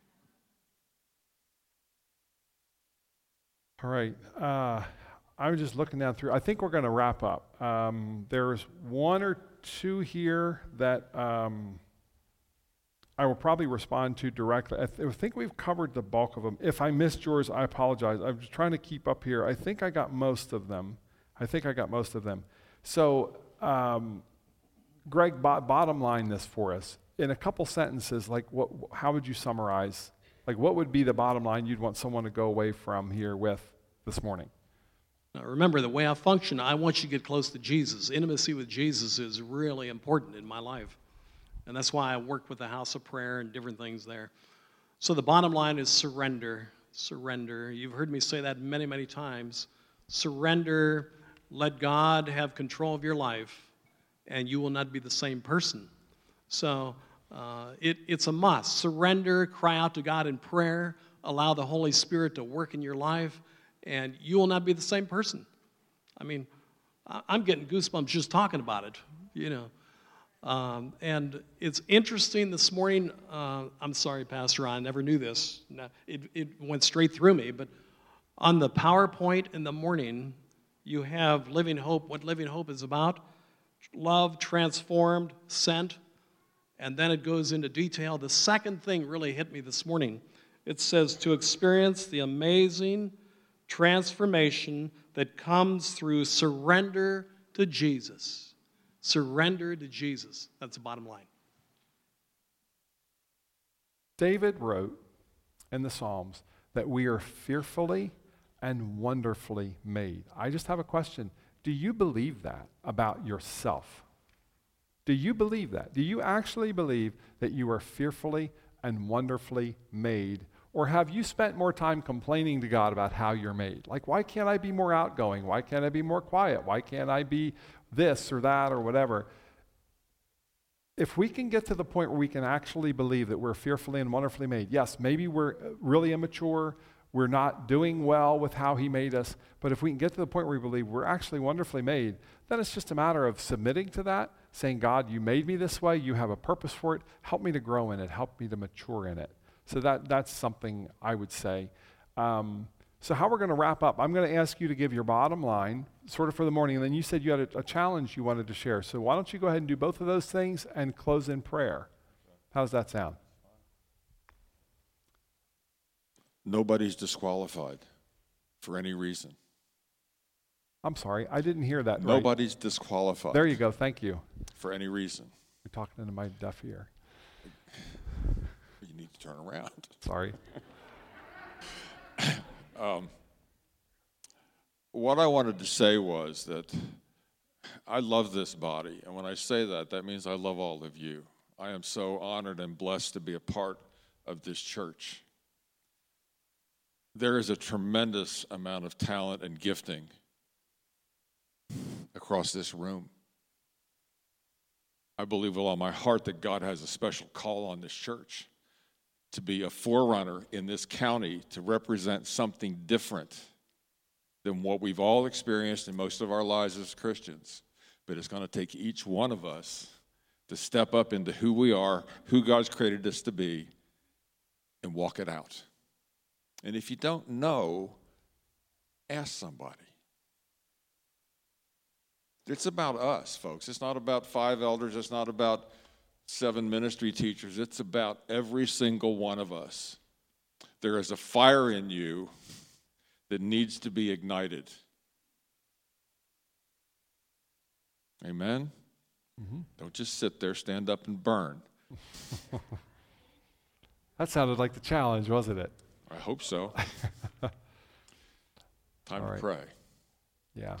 All right. Uh, I'm just looking down through. I think we're going to wrap up. Um, there's one or two here that um, I will probably respond to directly. I, th- I think we've covered the bulk of them. If I missed yours, I apologize. I'm just trying to keep up here. I think I got most of them. I think I got most of them. So, um, Greg, bo- bottom line this for us. In a couple sentences, like what? How would you summarize? Like what would be the bottom line you'd want someone to go away from here with this morning? Now remember, the way I function, I want you to get close to Jesus. Intimacy with Jesus is really important in my life. And that's why I work with the House of Prayer and different things there. So the bottom line is surrender. Surrender. You've heard me say that many, many times. Surrender. Let God have control of your life, and you will not be the same person. So uh, it, it's a must. Surrender. Cry out to God in prayer. Allow the Holy Spirit to work in your life, and you will not be the same person. I mean, I'm getting goosebumps just talking about it, you know. Um, and it's interesting this morning, uh, I'm sorry, Pastor, I never knew this. No, it, it went straight through me, but on the PowerPoint in the morning, you have Living Hope, what Living Hope is about, love, transformed, sent, and then it goes into detail. The second thing really hit me this morning. It says to experience the amazing transformation that comes through surrender to Jesus. Surrender to Jesus. That's the bottom line. David wrote in the Psalms that we are fearfully and wonderfully made. I just have a question. Do you believe that about yourself? Do you believe that? Do you actually believe that you are fearfully and wonderfully made? Or have you spent more time complaining to God about how you're made? Like, why can't I be more outgoing? Why can't I be more quiet? Why can't I be this or that or whatever? If we can get to the point where we can actually believe that we're fearfully and wonderfully made, yes, maybe we're really immature, we're not doing well with how he made us, but if we can get to the point where we believe we're actually wonderfully made, then it's just a matter of submitting to that, saying, God, you made me this way, you have a purpose for it, help me to grow in it, help me to mature in it. So that that's something I would say. Um, so how we're going to wrap up, I'm going to ask you to give your bottom line, sort of for the morning, and then you said you had a, a challenge you wanted to share. So why don't you go ahead and do both of those things and close in prayer? How does that sound? Nobody's disqualified for any reason. I'm sorry, I didn't hear that. Nobody's right. disqualified. There you go, thank you. For any reason. You're talking into my deaf ear. You need to turn around. Sorry. um, what I wanted to say was that I love this body. And when I say that, that means I love all of you. I am so honored and blessed to be a part of this church. There is a tremendous amount of talent and gifting across this room. I believe with all my heart that God has a special call on this church to be a forerunner in this county, to represent something different than what we've all experienced in most of our lives as Christians. But it's going to take each one of us to step up into who we are, who God's created us to be, and walk it out. And if you don't know, ask somebody. It's about us, folks. It's not about five elders. It's not about seven ministry teachers. It's about every single one of us. There is a fire in you that needs to be ignited. Amen? Mm-hmm. Don't just sit there, stand up and burn. That sounded like the challenge, wasn't it? I hope so. Time All to right. pray. Yeah.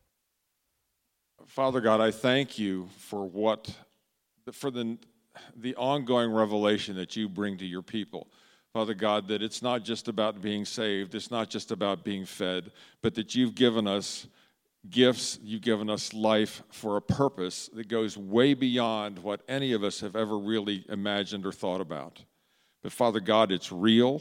Father God, I thank you for what, for the, the ongoing revelation that you bring to your people. Father God, that it's not just about being saved, it's not just about being fed, but that you've given us gifts. You've given us life for a purpose that goes way beyond what any of us have ever really imagined or thought about. But Father God, it's real.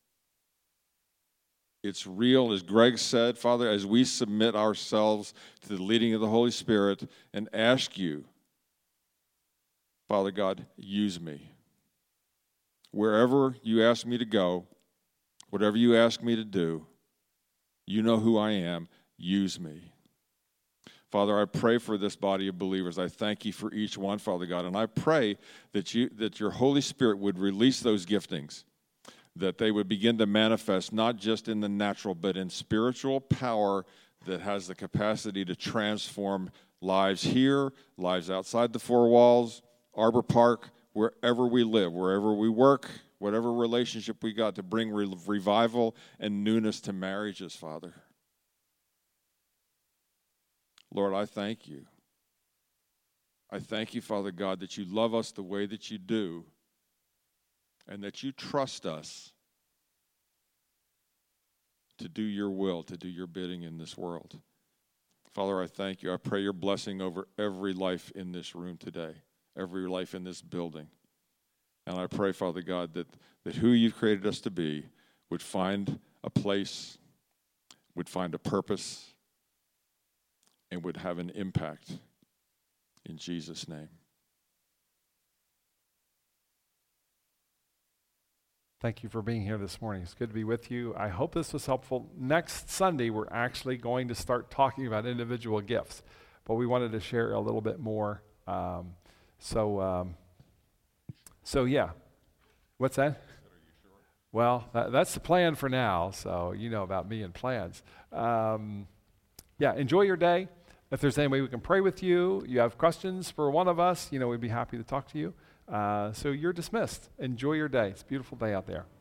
It's real, as Greg said, Father, as we submit ourselves to the leading of the Holy Spirit and ask you, Father God, use me. Wherever you ask me to go, whatever you ask me to do, you know who I am, use me. Father, I pray for this body of believers. I thank you for each one, Father God, and I pray that you that your Holy Spirit would release those giftings, that they would begin to manifest not just in the natural, but in spiritual power that has the capacity to transform lives here, lives outside the four walls, Arbor Park, wherever we live, wherever we work, whatever relationship we got, to bring re- revival and newness to marriages, Father. Lord, I thank you. I thank you, Father God, that you love us the way that you do, and that you trust us to do your will, to do your bidding in this world. Father, I thank you. I pray your blessing over every life in this room today, every life in this building. And I pray, Father God, that, that who you've created us to be would find a place, would find a purpose, and would have an impact in Jesus' name. Thank you for being here this morning. It's good to be with you. I hope this was helpful. Next Sunday, we're actually going to start talking about individual gifts, but we wanted to share a little bit more. Um, so, um, so yeah. What's that? Well, that, that's the plan for now, so you know about me and plans. Um, yeah, enjoy your day. If there's any way we can pray with you, you have questions for one of us, you know, we'd be happy to talk to you. Uh, so you're dismissed. Enjoy your day. It's a beautiful day out there.